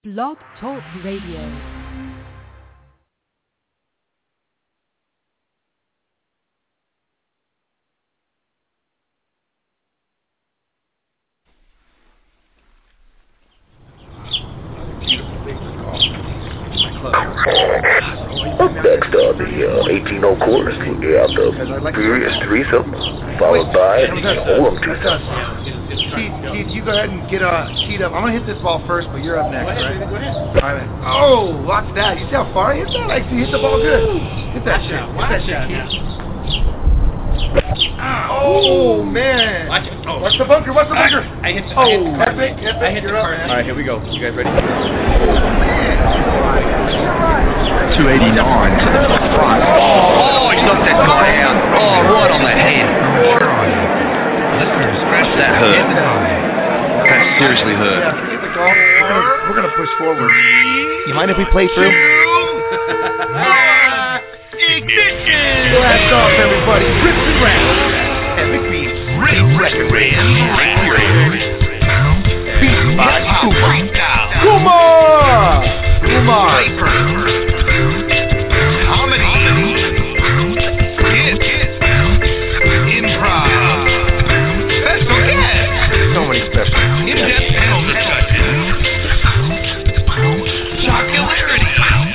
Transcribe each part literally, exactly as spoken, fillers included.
Blog Talk Radio. Up next on the uh, eighteen oh course, we have the Furious Threesome, followed by the Holem Twosome. Keith, Keith, you go ahead and get uh, teed up. I'm going to hit this ball first, but you're up next, go ahead, right? Go ahead. All right. Oh, watch that. You see how far he hit that? Like, he hit the ball good. Hit that shit. Hit that shit, Keith. Oh, man. Watch it. Oh. Watch the bunker. Watch the bunker. I, I hit the Oh, I hit the card. epic, epic. I hit You're the up, card. man. All right, here we go. You guys ready? Oh, man. two eighty-nine to the front. Oh, he knocked that guy out. Oh, right on the head. That hurt. That seriously hurt. Yeah, forget the golf. We're gonna, we're gonna push forward. You mind if we play through? Ignition! Blast off, everybody. Rips and raps. Epic beats. Record brand. Beats by Kumar. Kumar! Kumar! Comedy. Hits. Improv. Special guests. So many special. In-depth panel discussions. Jocularity.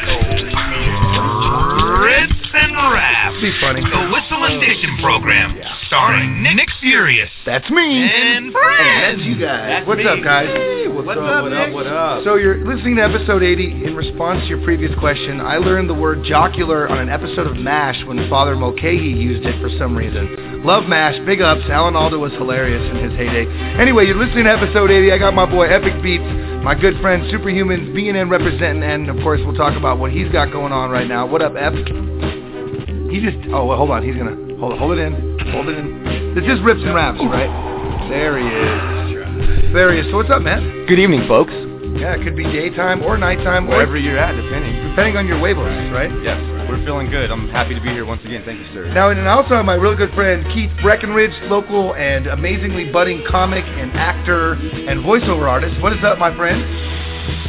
Rips and raps. Be funny. The Whistle and Diction program, starring Nick Furious That's me. and And friends. that's you guys. That's What's me. up, guys? Hey, what's, What's up, up, what Nick? up, what up? So you're listening to episode eighty. In response to your previous question, I learned the word jocular on an episode of MASH when Father Mulcahy used it for some reason. Love MASH. Big ups. Alan Alda was hilarious in his heyday. Anyway, you're listening to episode eighty. I got my boy Epic Beats, my good friend Superhumans, B N N representing, and of course we'll talk about what he's got going on right now. What up, Ep? He just, oh, well, hold on. He's going to, hold it, hold it in. Hold it in. This is Rips and Raps, right? There he is. There he is. So what's up, man? Good evening, folks. Yeah, it could be daytime or nighttime, or Wherever you're at, depending. depending on your wavelength, right? Yes, we're feeling good. I'm happy to be here once again. Thank you, sir. Now, and also have my really good friend Keith Breckenridge, local and amazingly budding comic and actor and voiceover artist. What is up, my friend?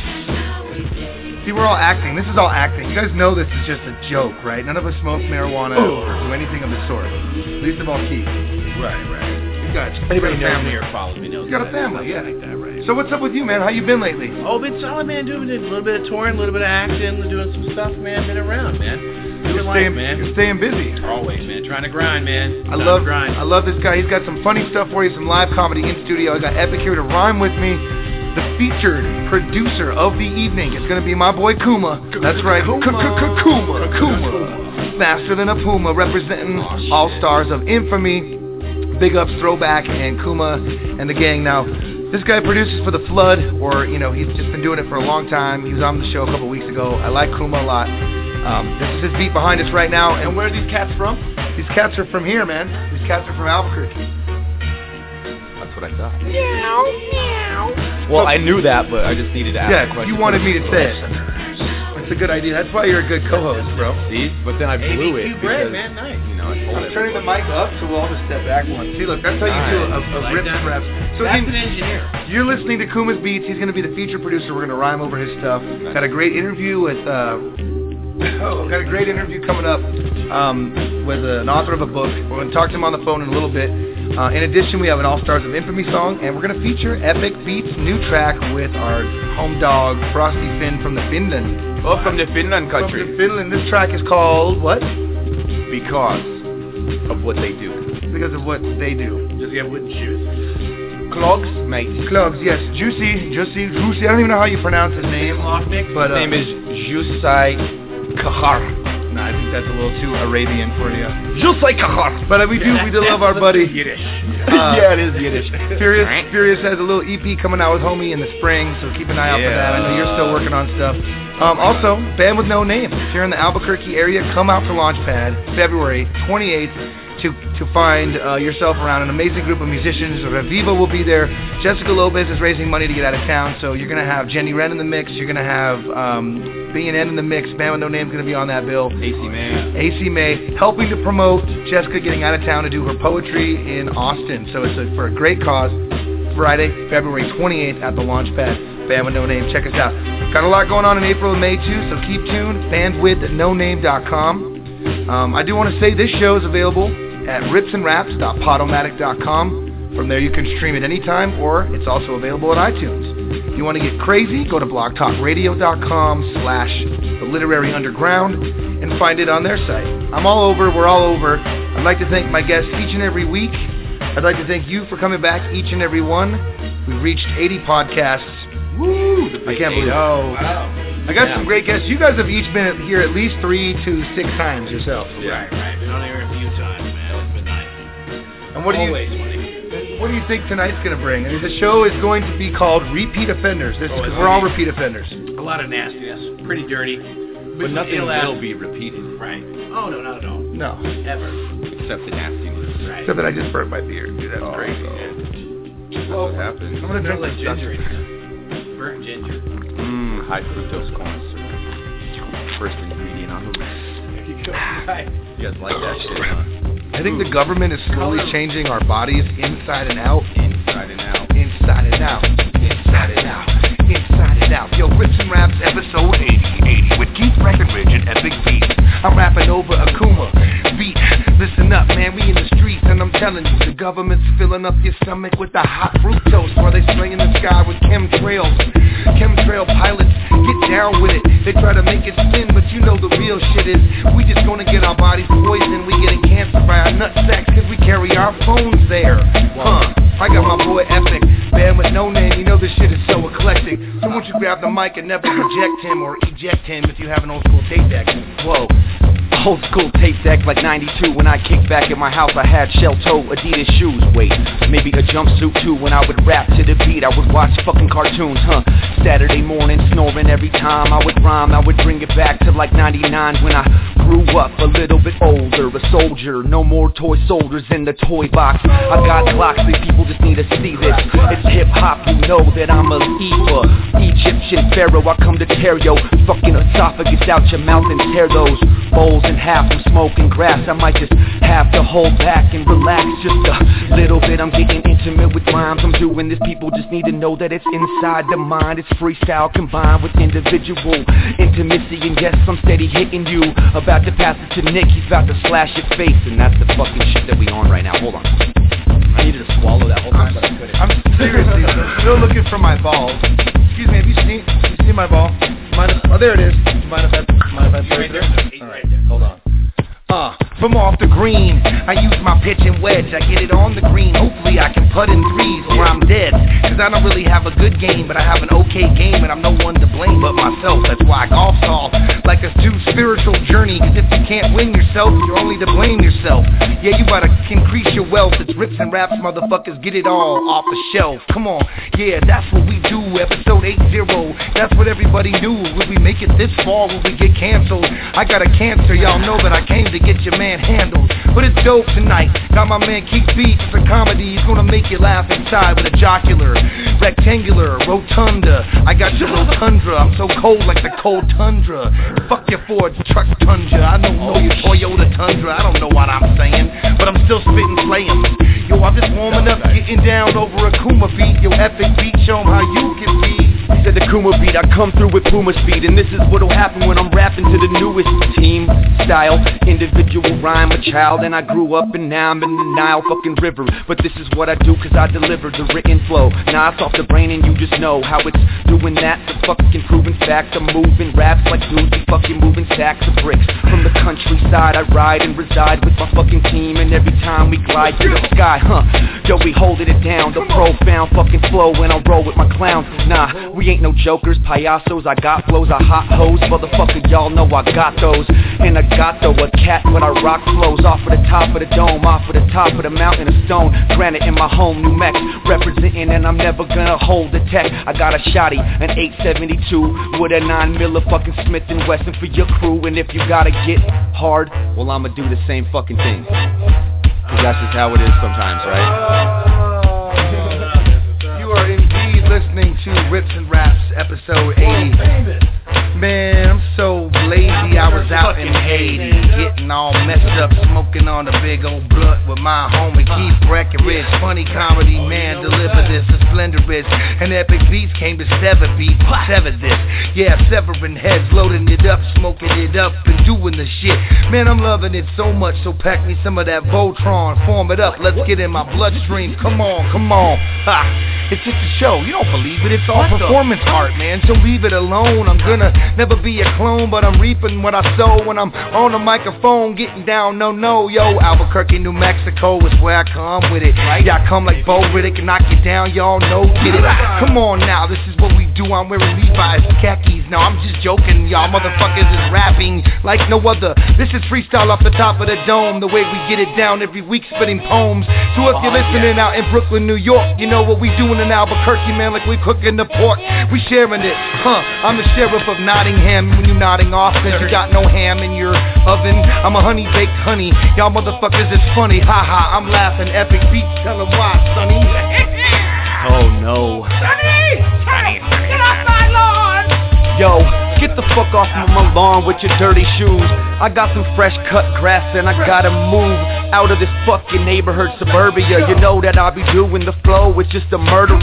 See, we're all acting. This is all acting. You guys know this is just a joke, right? None of us smoke marijuana or do anything of the sort. Least of all Keith. Right, right. You got Anybody you got a family family. or follows me knows You got a that. family, yeah. Like that, right. So what's up with you, man? How you been lately? Oh, been solid, man. Doing a little bit of touring, a little bit of acting, doing some stuff, man. Been around, man. You're Doing staying, life, man. you're staying busy. Always, man. Trying to grind, man. I Time love to grind. I love this guy. He's got some funny stuff for you, some live comedy in studio. I got Epic here to rhyme with me. The featured producer of the evening is going to be my boy Kuma. That's right, Kuma. Kuma. Kuma. Faster than a Puma, representing All Stars of Infamy. Big ups, Throwback, and Kuma and the gang. Now, this guy produces for The Flood, or, you know, he's just been doing it for a long time. He was on the show a couple weeks ago. I like Kuma a lot. Um, this is his beat behind us right now. And And where are these cats from? these cats are from here, man. These cats are from Albuquerque. That's what I thought. Well, I knew that, but I just needed to ask a Yeah, question. you wanted me to say it. It's a good idea. That's why you're a good co-host, bro. See? But then I blew it A B Q bread, because, man. Nice. you know, I told I'm turning the mic up, so we'll all just step back one. See, look, that's how you do a, a Like rip that. rap. So That's again, an engineer. you're listening to Kuma's Beats. He's going to be the feature producer. We're going to rhyme over his stuff. Got a great interview with, uh, oh, got a great interview coming up um, with an author of a book. We're going to talk to him on the phone in a little bit. Uh, in addition, we have an All Stars of Infamy song, and we're going to feature Epic Beats' new track with our home dog, Frosty Finn from the Finland. Oh, from the Finland From country. the Finland. This track is called what? Because of what they do. Because of what they do. Does he have wooden shoes? Clogs, mate. Clubs, yes. Juicy, Juicy, Juicy. I don't even know how you pronounce his name. Lock Nick? But, uh, His name is Jusai Kahar. no, I think that's a little too Arabian for you. Jusai Kahar. But uh, we do, we do love our buddy. Yiddish. Uh, Yeah, it is Yiddish. Furious, Furious has a little E P coming out with Homie in the spring, so keep an eye out for that. I know you're still working on stuff. Um, also, Band with No Name. If you're in the Albuquerque area, come out to Launchpad February twenty-eighth to to find uh, yourself around an amazing group of musicians. Reviva will be there. Jessica Lopez is raising money to get out of town, so you're going to have Jenny Wren in the mix. You're going to have um, B N N in the mix. Band with No Name is going to be on that bill. A C May. A C May, helping to promote Jessica getting out of town to do her poetry in Austin. So it's a, for a great cause. Friday, February twenty-eighth at the Launchpad. Band with No Name. Check us out. Got a lot going on in April and May too, so keep tuned. band with no name dot com. Um, I do want to say this show is available at rips and raps dot podomatic dot com. From there you can stream it anytime, or it's also available at iTunes. If you want to get crazy, go to blog talk radio dot com slash the literary underground and find it on their site. I'm all over, we're all over. I'd like to thank my guests each and every week. I'd like to thank you for coming back, each and every one. We've reached eighty podcasts. Woo! I can't believe it. Wow. I got yeah. some great guests. You guys have each been here at least three to six times yourself. Yeah. Right, right. Been on here a few times, man. It's been nice. And what do you Always funny. What do you think tonight's going to bring? I mean, the show is going to be called Repeat Offenders. This oh, is we're all repeat offenders. A lot of nastiness. Pretty dirty. But nothing will be repeated. Right. Oh, no, not at all. No. Ever. Except the nastiness. Right. Except that I just burnt my beard. Dude, that's oh, great. So. That's Well, what happened. I'm going to drink like this ginger in here. Burnt ginger. Mmm, high fructose corn syrup. First ingredient on the list. There you go. Right. You guys like that shit, huh? I think the government is slowly changing our bodies inside and out. Inside and out. Inside and out. Inside and out. Inside and out. Yo, Rips and Raps episode eighty. eighty with Keith Breckenridge and Epic Beat. I'm rapping over Akuma. Beat. Listen up, man, we in the streets and I'm telling you, the government's filling up your stomach with the hot fructose while they spraying the sky with chemtrails. Chemtrail pilots, get down with it. They try to make it spin, but you know the real shit is we just gonna get our bodies poisoned. We getting cancer by our nutsacks cause we carry our phones there. Huh, I got my boy Epic, band with no name, you know this shit is so eclectic. So won't you grab the mic and never reject him or eject him if you have an old school tape deck. Whoa. Old school tape deck like ninety-two. When I kicked back at my house I had shell toe Adidas shoes. Wait, maybe a jumpsuit too. When I would rap to the beat I would watch fucking cartoons, huh? Saturday morning snoring every time I would rhyme. I would bring it back to like ninety-nine when I grew up a little bit older. A soldier, no more toy soldiers in the toy box. I got clocks, these people just need to see this. It's hip hop, you know that I'm a Eva, Egyptian pharaoh. I come to tear your fucking esophagus out your mouth and tear those bowls in half from smoking grass. I might just have to hold back and relax just a little bit. I'm getting intimate with rhymes. I'm doing this, people just need to know that it's inside the mind. It's freestyle combined with individual intimacy. And yes, I'm steady hitting you. About to pass it to Nick, he's about to slash your face. And that's the fucking shit that we on right now. Hold on, I needed to swallow that whole time, but I couldn't. I'm seriously still looking for my balls. Excuse me, have you seen, have you seen my ball? Mind if, oh, there it is. Mind if I, mind if I Right there. All right, hold on. Uh, from off the green, I use my pitch and wedge. I get it on the green. Hopefully I can putt in threes or I'm dead. Cause I don't really have a good game, but I have an okay game and I'm no one to blame but myself. That's why I golf's all like a too spiritual journey. Cause if you can't win yourself, you're only to blame yourself. Yeah, you gotta increase your wealth. It's Rips and Raps, motherfuckers, get it all off the shelf. Come on, yeah, that's what we do. Episode eight zero, that's what everybody knew. Will we make it this far? Will we get canceled? I got a cancer, y'all know that I came to get your man handled. But it's dope tonight. Got my man Keith Beats. It's a comedy. He's gonna make you laugh inside with a jocular, rectangular, rotunda. I got your rotundra. I'm so cold like the cold tundra. Fuck your Ford truck Tundra. I don't know your Toyota Tundra. I don't know what I'm saying, but I'm still spitting slaying. Yo, I'm just warming up, getting down over a Kuma beat. Yo, Epic Beat, show 'em how you can be. He said the Kuma beat, I come through with Puma speed. And this is what'll happen when I'm rapping to the newest team style. Individual rhyme, a child, and I grew up and now I'm in the Nile fucking river. But this is what I do cause I deliver the written flow. Now it's off the brain and you just know how it's doing that. The fucking proven facts, I'm moving raps like dudes be fucking moving sacks of bricks. From the countryside I ride and reside with my fucking team. And every time we glide to the sky, huh, yo, we holding it down. The profound fucking flow when I roll with my clowns. Nah, we ain't no jokers, payasos. I got flows, I hot hoes. Motherfucker, y'all know I got those. And I got though a cat when I rock flows. Off of the top of the dome, off of the top of the mountain of stone. Granite in my home, New Mex. Representing and I'm never gonna hold the tech. I got a shotty, an eight seventy-two with a nine miller fucking Smith and Wesson for your crew. And if you gotta get hard, well I'ma do the same fucking thing. Cause that's just how it is sometimes, right? You are indeed listening to Rips and Raps episode eighty. Man, I'm so lazy, I was out in Haiti, getting all messed up, smoking on a big old blunt with my homie Keith Breckenridge. Funny comedy, man, deliver this. A splendor bitch. And Epic Beats came to sever beats. Sever this. Yeah, severing heads, loading it up, smoking it up, and doing the shit. Man, I'm loving it so much, so pack me some of that Voltron. Form it up, let's get in my bloodstream. Come on, come on. Ha! It's just a show, you don't believe it. It's all performance art, man, so leave it alone. I'm gonna never be a clone, but I'm reaping what I sow when I'm on the microphone, getting down, no, no, yo. Albuquerque, New Mexico is where I come with it. Yeah, I come like Bo Riddick and knock you down, y'all know, get it. Come on now, this is what we do. I'm wearing Levi's khakis. No, I'm just joking, y'all motherfuckers is rapping like no other. This is freestyle off the top of the dome, the way we get it down every week, spitting poems. So if you're listening out in Brooklyn, New York, you know what we doing in Albuquerque, man, like we cooking the pork. We sharing it, huh? I'm the sheriff of Nottingham. When you nodding off, cause you got no ham in your oven. I'm a honey baked honey. Y'all motherfuckers is funny, ha ha. I'm laughing, Epic Beats, tell them why, Sonny. Oh no. Sonny! Sonny! Get off my lawn! Yo, get the fuck off my lawn with your dirty shoes. I got some fresh cut grass and I gotta move out of this fucking neighborhood suburbia. You know that I'll be doing the flow, it's just a murderer.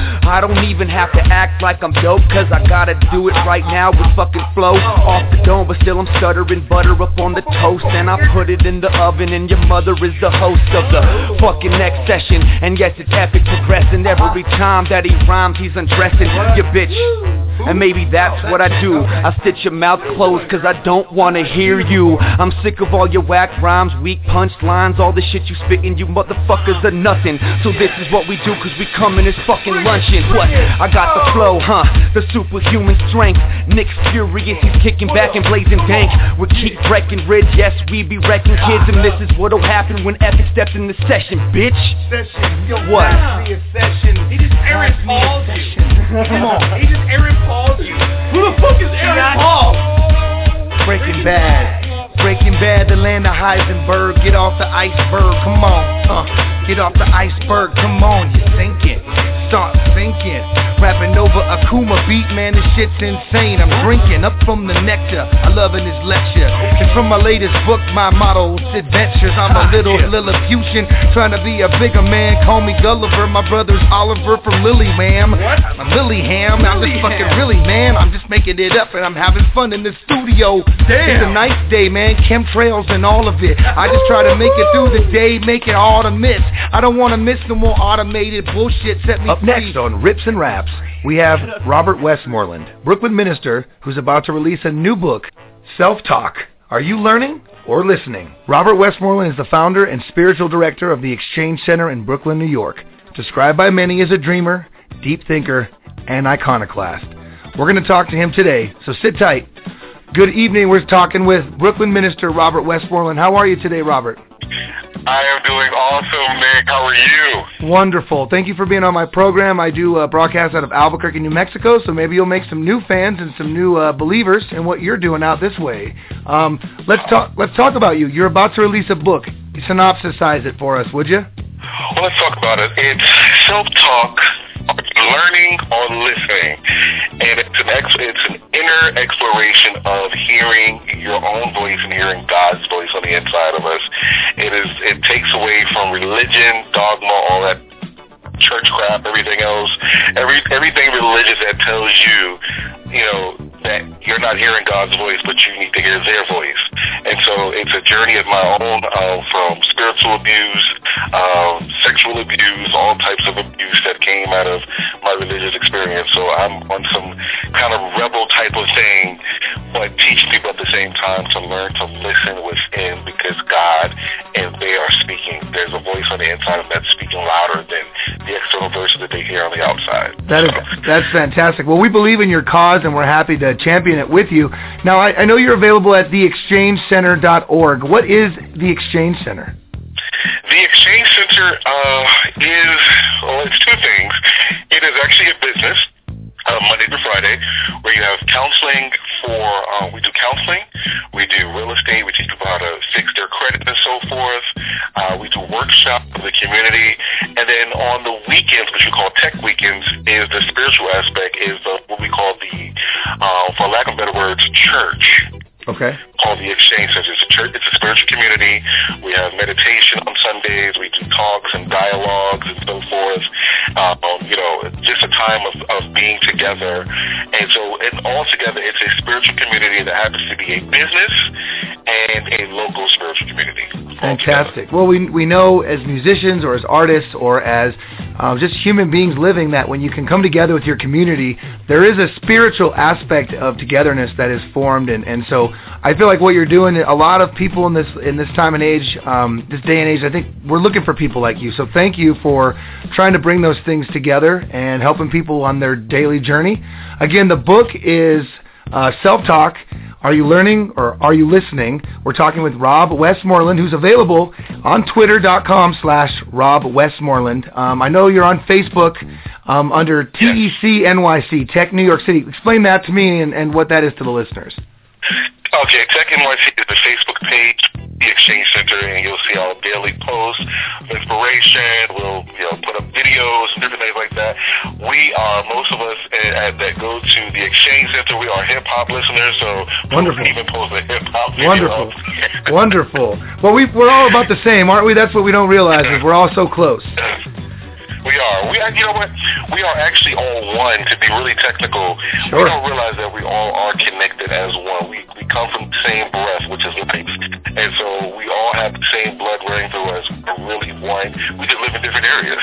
I don't even have to act like I'm dope, cause I gotta do it right now with fucking flow. Off the dome, but still I'm stuttering butter up on the toast. And I put it in the oven and your mother is the host of the fucking next session. And yes, it's epic progressing. Every time that he rhymes, he's undressing your bitch. And maybe that's what I do. I stitch your mouth closed cause I don't wanna hear you. I'm sick of all your whack rhymes, weak punched lines. All the shit you spittin', you motherfuckers are nothing. So this is what we do cause we come in this fucking luncheon. What? I got the flow, huh? The superhuman strength. Nick's furious, he's kicking back and blazing dank. We keep wrecking ridge, yes, we be wrecking kids. And this is what'll happen when Epic steps in the session, bitch. Session, yo, what? A session. He just Aaron Paul's you. Come on. He just Aaron Paul's you. Who the fuck is Aaron Paul? Breaking Bad. Breaking Bad, the land of Heisenberg. Get off the iceberg, come on. Uh, get off the iceberg, come on. You're sinking. Start thinking. Rapping over Akuma beat, man, this shit's insane. I'm drinking up from the nectar. I loving this lecture. It's from my latest book, my motto's adventures. I'm a little Lilliputian, trying to be a bigger man. Call me Gulliver, my brother's Oliver from Lilywham. I'm Lillyham, I'm just fucking really, man. I'm just making it up and I'm having fun in the studio. Damn. It's a nice day, man, chemtrails and all of it. I just try to make it through the day, make it all to miss. I don't want to miss no more automated bullshit. Set me Up free. next on Rips and Raps, we have Robert Westmoreland, Brooklyn minister, who's about to release a new book, Self-Talk. Are you learning or listening? Robert Westmoreland is the founder and spiritual director of the Exchange Center in Brooklyn, New York, described by many as a dreamer, deep thinker, and iconoclast. We're going to talk to him today, so sit tight. Good evening. We're talking with Brooklyn minister Robert Westmoreland. How are you today, Robert? I am doing awesome, Nick. How are you? Wonderful. Thank you for being on my program. I do uh, broadcast out of Albuquerque, New Mexico, so maybe you'll make some new fans and some new uh, believers in what you're doing out this way. Um, let's talk. Let's talk about you. You're about to release a book. Synopsisize it for us, would you? Well, let's talk about it. It's self-talk. Are you learning or listening? And it's an ex- it's an inner exploration of hearing your own voice and hearing God's voice on the inside of us. It is it takes away from religion, dogma, all that church crap, everything else, every everything religious that tells you, you know, that you're not hearing God's voice, but you need to hear their voice. And so it's a journey of my own, uh, from spiritual abuse, um, sexual abuse, all types of abuse that came out of my religious experience. So I'm on some kind of rebel type of thing, but teach people at the same time to learn to listen within, because God and they are speaking. There's a voice on the inside of them that's speaking louder than the external voices that they hear on the outside. That is that's fantastic. Well, we believe in your cause, and we're happy to champion it with you. Now, I, I know you're available at the exchange center dot org. What is the Exchange Center? The Exchange Center uh, is, well, it's two things. It is actually a business, uh, Monday through Friday, where you have counseling for, uh, we do counseling, we do real estate, we teach people how to fix their credit and so forth. Uh, we do workshops for the community. And then on the weekends, which we call tech weekends, is the spiritual aspect, is the, what we call the, uh, for lack of better words, church. Okay. Called the Exchange Center. It's a church. It's a spiritual community. We have meditation on Sundays. We do talks and dialogues and so forth. Um, you know, just a time of, of being together. And so, and all together, it's a spiritual community that happens to be a business and a local spiritual community. Fantastic. Well, we we know as musicians or as artists or as um, just human beings living that when you can come together with your community, there is a spiritual aspect of togetherness that is formed, and, and so I feel like what you're doing, a lot of people in this in this time and age, um, this day and age, I think we're looking for people like you. So thank you for trying to bring those things together and helping people on their daily journey. Again, the book is uh, Self-Talk. Are you learning or are you listening? We're talking with Rob Westmoreland, who's available on twitter.com slash Rob Westmoreland. Um, I know you're on Facebook um, under T E C N Y C, Tech New York City. Explain that to me and, and what that is to the listeners. Okay, Tech N Y C is the Facebook page, the Exchange Center, and you'll see our daily posts, inspiration. We'll you know put up videos, different things like that. We are, most of us uh, that go to the Exchange Center, we are hip-hop listeners, so wonderful. We even post a hip-hop video. Wonderful. Wonderful. Well, we, we're all about the same, aren't we? That's what we don't realize is we're all so close. We are. We are, you know what? We are actually all one, to be really technical. Sure. We don't realize that we all are connected as one. We we come from the same breath, which is life. And so we all have the same blood running through us. We're really one. We just live in different areas.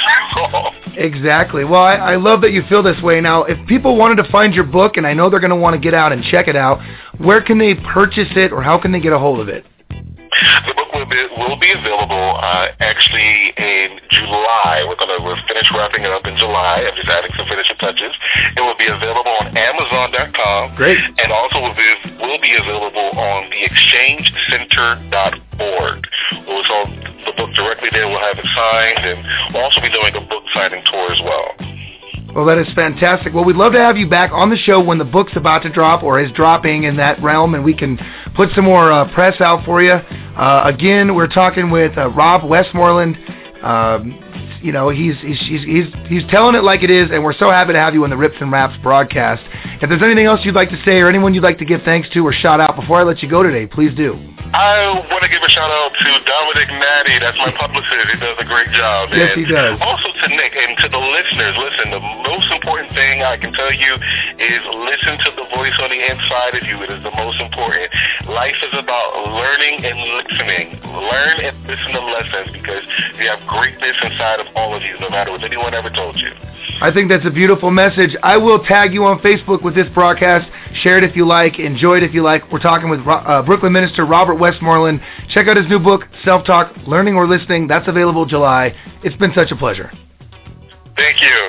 Exactly. Well, I, I love that you feel this way. Now, if people wanted to find your book, and I know they're going to want to get out and check it out, where can they purchase it or how can they get a hold of it? The book will be, will be available uh, actually in July. We're gonna we're finished wrapping it up in July. I'm just adding some finishing touches. It will be available on Amazon dot com. Great. And also will be will be available on the exchange center dot org. We'll so the book directly there. We'll have it signed, and we'll also be doing a book signing tour as well. Well, that is fantastic. Well, we'd love to have you back on the show when the book's about to drop or is dropping in that realm, and we can put some more uh, press out for you. Uh, again, we're talking with uh, Rob Westmoreland. Um, you know, he's, he's he's he's he's telling it like it is, and we're so happy to have you on the Rips and Raps broadcast. If there's anything else you'd like to say or anyone you'd like to give thanks to or shout out before I let you go today, please do. I want to give a shout out to Dominic Natty. That's my publicist. He does a great job. Yes, and he does. Also to Nick and to the listeners. Listen, the most important thing I can tell you is listen to the voice on the inside of you. It is the most important. Life is about learning and listening. Learn and listen to lessons because you have greatness inside of all of you, no matter what anyone ever told you. I think that's a beautiful message. I will tag you on Facebook with this broadcast. Share it if you like. Enjoy it if you like. We're talking with uh, Brooklyn minister Robert Westmoreland. Check out his new book, Self-Talk, Learning or Listening. That's available July. It's been such a pleasure. Thank you.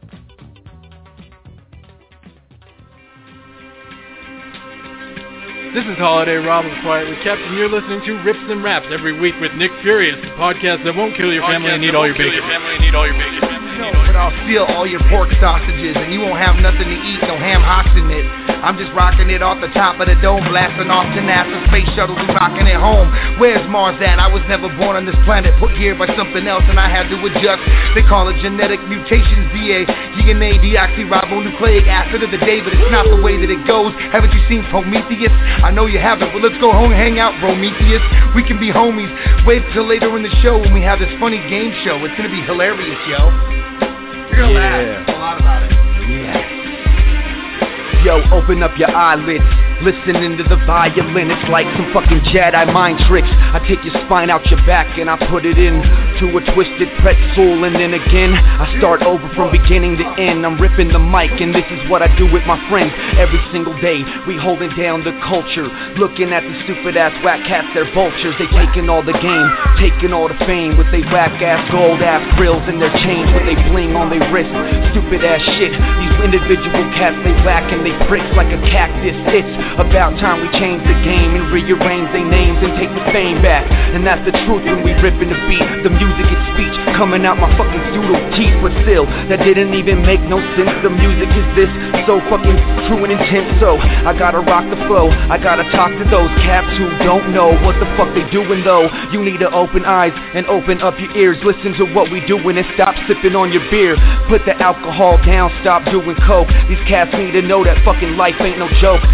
This is Holiday Rob of Quietly Kept, and you're listening to Rips and Raps every week with Nick Furious, the podcast that won't kill your family and eat all your bacon. But I'll steal all your pork sausages, and you won't have nothing to eat, no ham hocks in it. I'm just rocking it off the top of the dome, blasting off to NASA space shuttles and rocking it home. Where's Mars at? I was never born on this planet, put here by something else, and I had to adjust. They call it genetic mutations, D A, D N A, deoxyribonucleic acid of the day, but it's not the way that it goes. Haven't you seen Prometheus? I know you haven't, but let's go home and hang out, Prometheus. We can be homies. Wait till later in the show when we have this funny game show. It's gonna be hilarious, yo. You're gonna Yeah. laugh a lot about it. Yeah. Yo, open up your eyelids, listening to the violin. It's like some fucking Jedi mind tricks. I take your spine out your back and I put it in to a twisted pretzel, and then again I start over from beginning to end. I'm ripping the mic and this is what I do with my friends every single day. We holding down the culture, looking at the stupid ass whack cats, they're vultures. They taking all the game, taking all the fame with they whack ass gold ass grills and their chains with they bling on their wrist. Stupid ass shit. These individual cats, they whack and they pricks like a cactus. It's about time we change the game and rearrange their names and take the fame back. And that's the truth when we ripping the beat. The music is speech coming out my fucking pseudo teeth, but still that didn't even make no sense. The music is this so fucking true and intense. So I gotta rock the flow. I gotta talk to those cats who don't know what the fuck they doing though. You need to open eyes and open up your ears. Listen to what we doing and stop sipping on your beer. Put the alcohol down, stop doing coke. These cats need to know that fucking life ain't no joke. And if you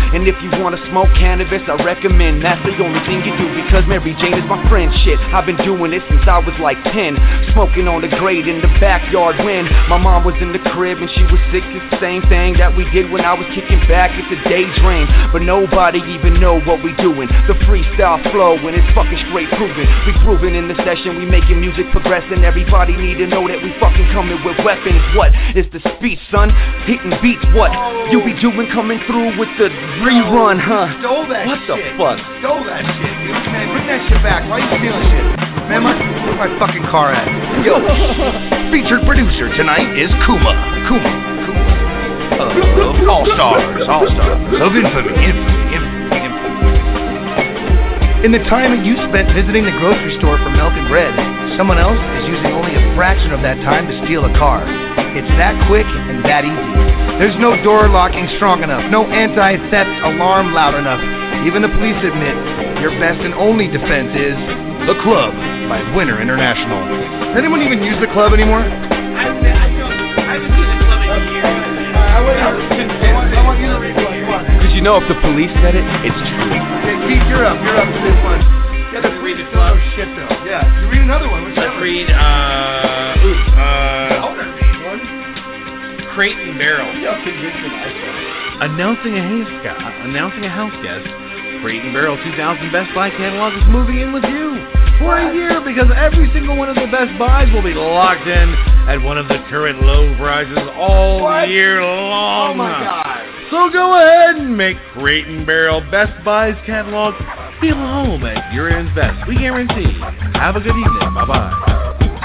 you wanna smoke cannabis, I recommend that's the only thing you do, because Mary Jane is my friend. Shit, I've been doing it since I was like ten, smoking on the grate in the backyard when my mom was in the crib and she was sick. It's the same thing that we did when I was kicking back. It's a daydream, but nobody even know what we doing. The freestyle flow and it's fucking straight proven. We grooving in the session, we making music progressing. Everybody need to know that we fucking coming with weapons. What is the speech, son? Hitting beats, what you be doing coming through with the rerun, huh? Stole that what shit. the fuck? Stole that shit, dude. Man, bring that shit back. Why are you stealing shit? Man, my, where's my fucking car at? Yo, featured producer tonight is Kuma. Kuma. Kuma. Uh, all-stars. All-stars. Of infamy. Infamy. Infamy. Infamy. In the time that you spent visiting the grocery store for milk and bread, someone else is using only a fraction of that time to steal a car. It's that quick and that easy. There's no door locking strong enough, no anti-theft alarm loud enough. Even the police admit your best and only defense is The Club by Winter International. Does anyone even use The Club anymore? I haven't seen The Club in years. I want you to read one. Come on. Because you know if the police said it, it's true. Okay, Keith, you're up. You're up to this one. Yeah, let's read it. Oh, shit, though. Yeah, you read another one. What's Let's that read, uh, ooh, uh, Crate and Barrel. Announcing a house guest, announcing a house guest, Crate and Barrel two thousand Best Buy catalog is moving in with you for a year, because every single one of the Best Buys will be locked in at one of the current low prices all What? year long. Oh my God. So go ahead and make Crate and Barrel Best Buy's catalog feel home at your end's best. We guarantee. Have a good evening. Bye-bye.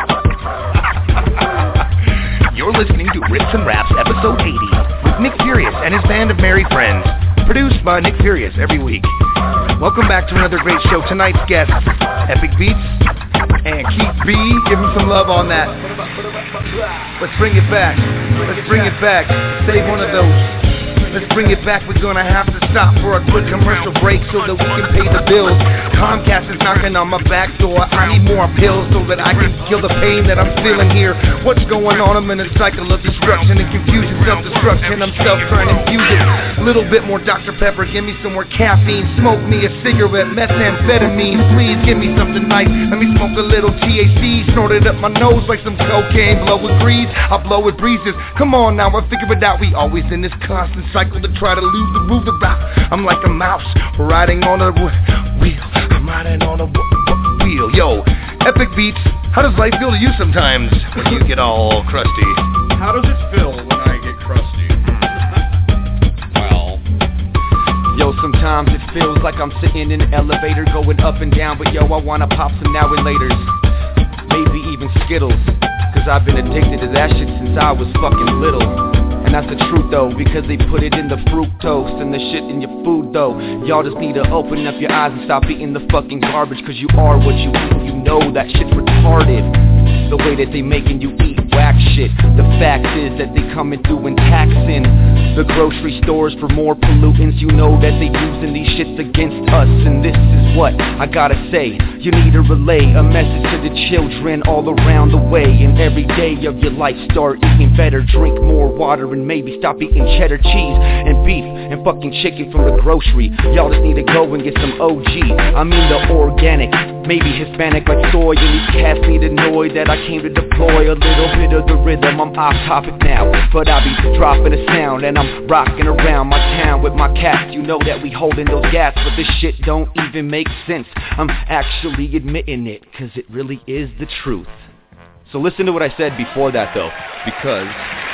You're listening to Rips and Raps episode eighty with Nick Furious and his band of merry friends. Produced by Nick Furious every week. Welcome back to another great show. Tonight's guests, Epic Beats and Keith B. Give him some love on that. Let's bring it back. Let's bring it back. Save one of those. Let's bring it back. We're gonna have to stop for a quick commercial break so that we can pay the bills. Comcast is knocking on my back door. I need more pills so that I can kill the pain that I'm feeling here. What's going on? I'm in a cycle of destruction and confusion, self-destruction. I'm self-trying to infuse it. A little bit more Doctor Pepper. Give me some more caffeine. Smoke me a cigarette, methamphetamine. Please give me something nice. Let me smoke a little T H C. Snort it up my nose like some cocaine. Blow with breeze. I blow with breezes. Come on now, I figure it out. We always in this constant cycle to try to lose the move about. I'm like a mouse riding on a wheel. I'm riding on a wheel. Yo, Epic Beats. How does life feel to you sometimes when you get all crusty? How does it feel when I get crusty? Well, yo, sometimes it feels like I'm sitting in an elevator going up and down, but yo, I wanna pop some now and laters. Maybe even Skittles, cause I've been addicted to that shit since I was fucking little. And that's the truth though, because they put it in the fructose and the shit in your food though. Y'all just need to open up your eyes and stop eating the fucking garbage, cause you are what you eat. You know that shit's retarded, the way that they making you eat whack shit. The fact is that they coming through and taxing the grocery stores for more pollutants. You know that they using these shits against us, and this is what I gotta say. You need to relay a message to the children all around the way. And every day of your life start eating better, drink more water, and maybe stop eating cheddar cheese and beef and fucking chicken from the grocery. Y'all just need to go and get some O G, I mean the organic, maybe Hispanic like soy. And these cats need to know that I came to deploy a little bit of the rhythm. I'm off topic now, but I'll be dropping a sound and I'm rocking around my town with my cats. You know that we holding those gas, but this shit don't even make sense. I'm actually admitting it, cause it really is the truth. So listen to what I said before that though, because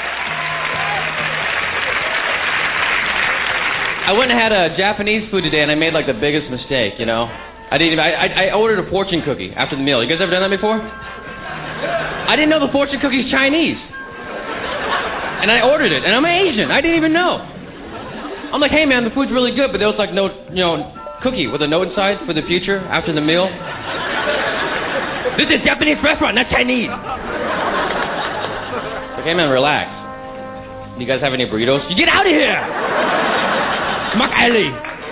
I went and had a Japanese food today and I made like the biggest mistake, you know. I didn't even, I, I, I ordered a fortune cookie after the meal. You guys ever done that before? I didn't know the fortune cookie's Chinese. And I ordered it, and I'm Asian. I didn't even know. I'm like, hey man, the food's really good, but there was like no, you know, cookie with a note inside for the future after the meal. This is a Japanese restaurant, not Chinese. Like, hey man, relax. You guys have any burritos? You get out of here! Smak Ali.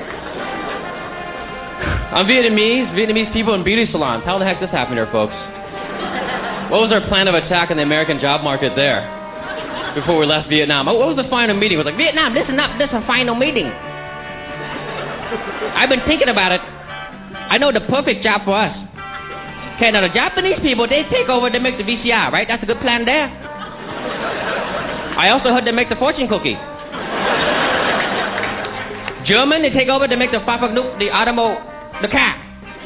I'm Vietnamese, Vietnamese people in beauty salons. How the heck this happened here, folks? What was our plan of attack on the American job market there before we left Vietnam? What was the final meeting? It was like, Vietnam, this is not this is a final meeting. I've been thinking about it. I know the perfect job for us. Okay, now the Japanese people, they take over, they make the V C R, right? That's a good plan there. I also heard they make the fortune cookie. German, they take over, they make the Fafagnup, the Automo, the car.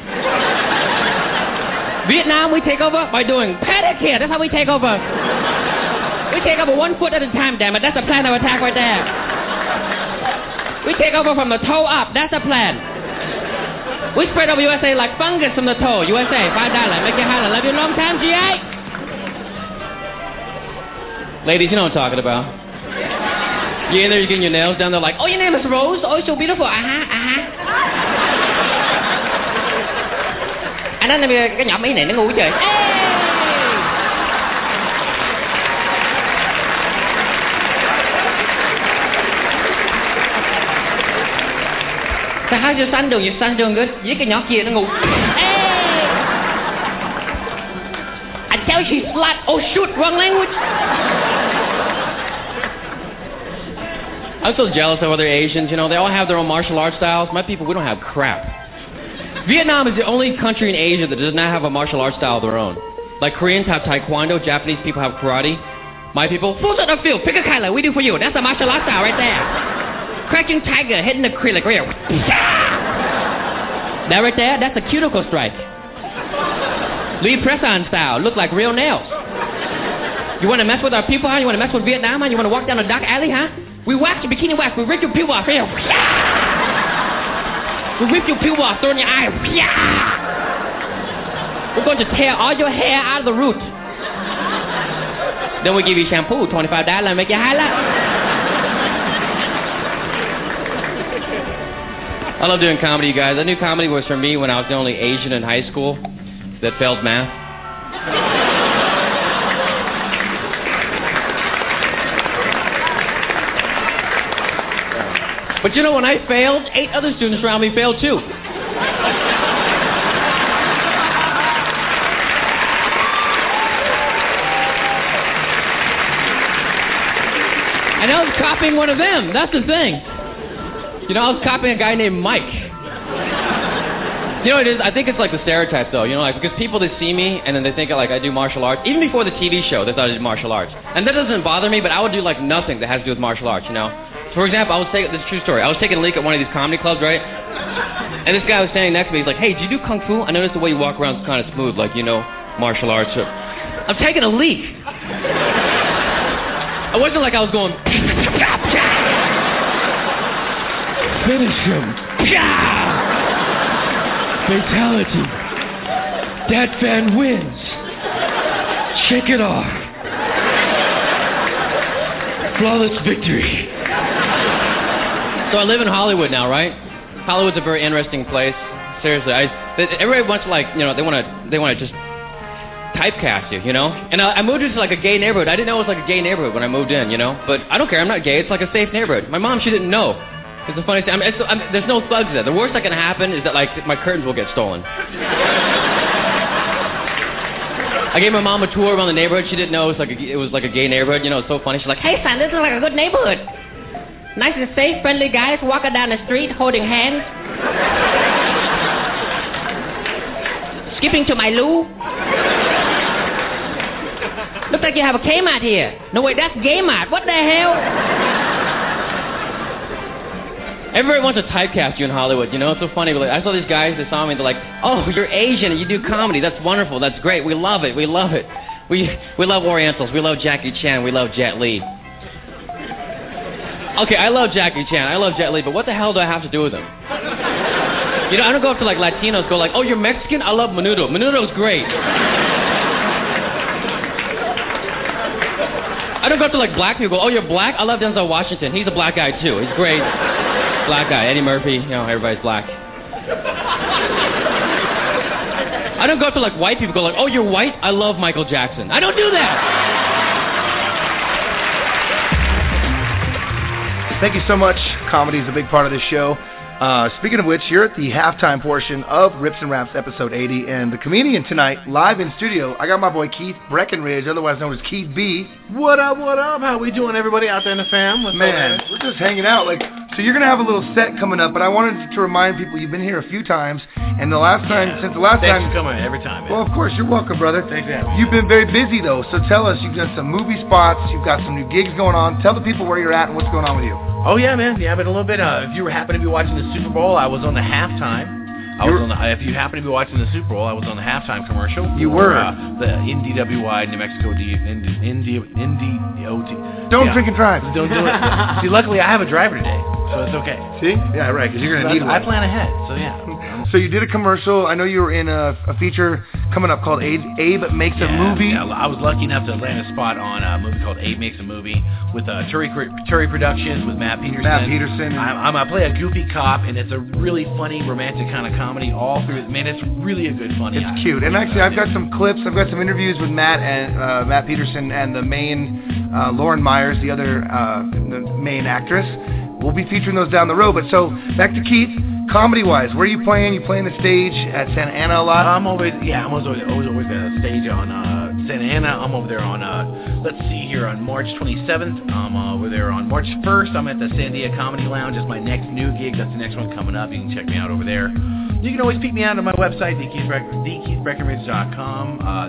Vietnam, we take over by doing pedicure. That's how we take over. We take over one foot at a time, damn it. That's a plan of attack right there. We take over from the toe up. That's a plan. We spread over U S A like fungus from the toe. U S A, five dollars. Make you holler. Love you a long time, G A. Ladies, you know what I'm talking about. You're in there, you're getting your nails done. They're like, oh, your name is Rose? Oh, you're so beautiful. Uh-huh, uh-huh. Anh nói cái nhỏ Mỹ này nó ngu trời. So how's your son doing? Your son's doing good? Với cái nhỏ kia nó ngu. I tell you she's slut. Oh shoot, wrong language. I'm so jealous of other Asians, you know, they all have their own martial arts styles. My people, we don't have crap. Vietnam is the only country in Asia that does not have a martial arts style of their own. Like Koreans have Taekwondo, Japanese people have karate. My people, full set of field, pick a color, we do for you. That's a martial arts style right there. Crouching tiger, hitting the acrylic, right here. That right there, that's a cuticle strike. Lee press-on style, look like real nails. You want to mess with our people, huh? You want to mess with Vietnam, huh? You want to walk down a dark alley, huh? We wax your bikini wax, we rip your pupil off here. We rip your pupil off, throw in your eye. We're going to tear all your hair out of the root. Then we give you shampoo, twenty-five dollars, and make you highlight. I love doing comedy, you guys. I knew comedy was for me when I was the only Asian in high school that failed math. But you know, when I failed, eight other students around me failed too. And I was copying one of them. That's the thing. You know, I was copying a guy named Mike. You know what it is? I think it's like the stereotype, though. You know, like, because people, they see me, and then they think, like, I do martial arts. Even before the T V show, they thought I did martial arts. And that doesn't bother me, but I would do, like, nothing that has to do with martial arts, you know? For example, I was taking, this is a true story. I was taking a leak at one of these comedy clubs, right? And this guy was standing next to me. He's like, hey, do you do Kung Fu? I noticed the way you walk around is kind of smooth, like, you know, martial arts. I'm taking a leak. It wasn't like I was going... Finish him. Fatality. Dat Fan wins. Shake it off. Flawless victory. So I live in Hollywood now, right? Hollywood's a very interesting place. Seriously, I everybody wants to, like, you know, they want to they want to just typecast you, you know? And I, I moved into like a gay neighborhood. I didn't know it was like a gay neighborhood when I moved in, you know? But I don't care. I'm not gay. It's like a safe neighborhood. My mom, she didn't know. It's the funniest thing. I mean, it's, I mean, there's no thugs there. The worst that can happen is that, like, my curtains will get stolen. I gave my mom a tour around the neighborhood. She didn't know it was like a, it was like a gay neighborhood. You know, it's so funny. She's like, hey, son, this is like a good neighborhood. Nice and safe, friendly guys walking down the street holding hands. Skipping to my loo. Looks like you have a Kmart here. No, wait, that's Gaymart. What the hell? Everybody wants to typecast you in Hollywood, you know? It's so funny. But like, I saw these guys, they saw me, they're like, oh, you're Asian and you do comedy. That's wonderful. That's great. We love it. We love it. We we love Orientals. We love Jackie Chan. We love Jet Li. Okay, I love Jackie Chan. I love Jet Li, but what the hell do I have to do with him? You know, I don't go up to like Latinos, go like, oh, you're Mexican? I love Menudo. Menudo's great. I don't go up to like black people, go, oh, you're black? I love Denzel Washington. He's a black guy too. He's great. Black guy. Eddie Murphy. You know, everybody's black. I don't go up to like white people, go like, oh, you're white? I love Michael Jackson. I don't do that. Thank you so much. Comedy is a big part of this show. Uh, speaking of which, you're at the halftime portion of Rips and Raps episode eighty, and the comedian tonight, live in studio, I got my boy Keith Breckenridge, otherwise known as Keith B. What up, what up? How we doing, everybody out there in the fam? What's Man, up, we're just hanging out. Like, So you're going to have a little set coming up, but I wanted to remind people you've been here a few times, and the last time, Yeah. since the last Thanks time... for coming every time, man. Well, of course, you're welcome, brother. Thanks for having me. You've been very busy, though, so tell us, you've got some movie spots, you've got some new gigs going on. Tell the people where you're at and what's going on with you. Oh, yeah, man. Yeah, but a little bit. Uh, if you were happen to be watching the Super Bowl, I was on the halftime. I was on the, if you happen to be watching the Super Bowl, I was on the halftime commercial. You for, were. Uh, the N D W I New Mexico D, N D, N D O T. Don't yeah. drink and drive. Don't do it. See, luckily I have a driver today, so it's okay. See? Yeah, right, because you're going to So need I, one. I plan ahead, so yeah. So you did a commercial. I know you were in a, a feature coming up called Abe, Abe Makes yeah, a Movie. Yeah, I was lucky enough to land a spot on a movie called Abe Makes a Movie with uh, Turi, Turi Productions with Matt Peterson. Matt Peterson. I, I'm, I play a goofy cop, and it's a really funny, romantic kind of comedy all through. Man, it's really a good funny. It's cute. And actually, I've got some clips. I've got some interviews with Matt and uh, Matt Peterson and the main uh, Lauren Myers, the other uh, the main actress. We'll be featuring those down the road. But so back to Keith. Comedy-wise, where are you playing? You playing the stage at Santa Ana a lot? I'm always, yeah, I'm always, always over the stage on uh, Santa Ana. I'm over there on, uh, let's see here, on March twenty-seventh. I'm uh, over there on March first. I'm at the Sandia Comedy Lounge. It's my next new gig. That's the next one coming up. You can check me out over there. You can always peek me out on my website, d keith breckenridge dot com, uh,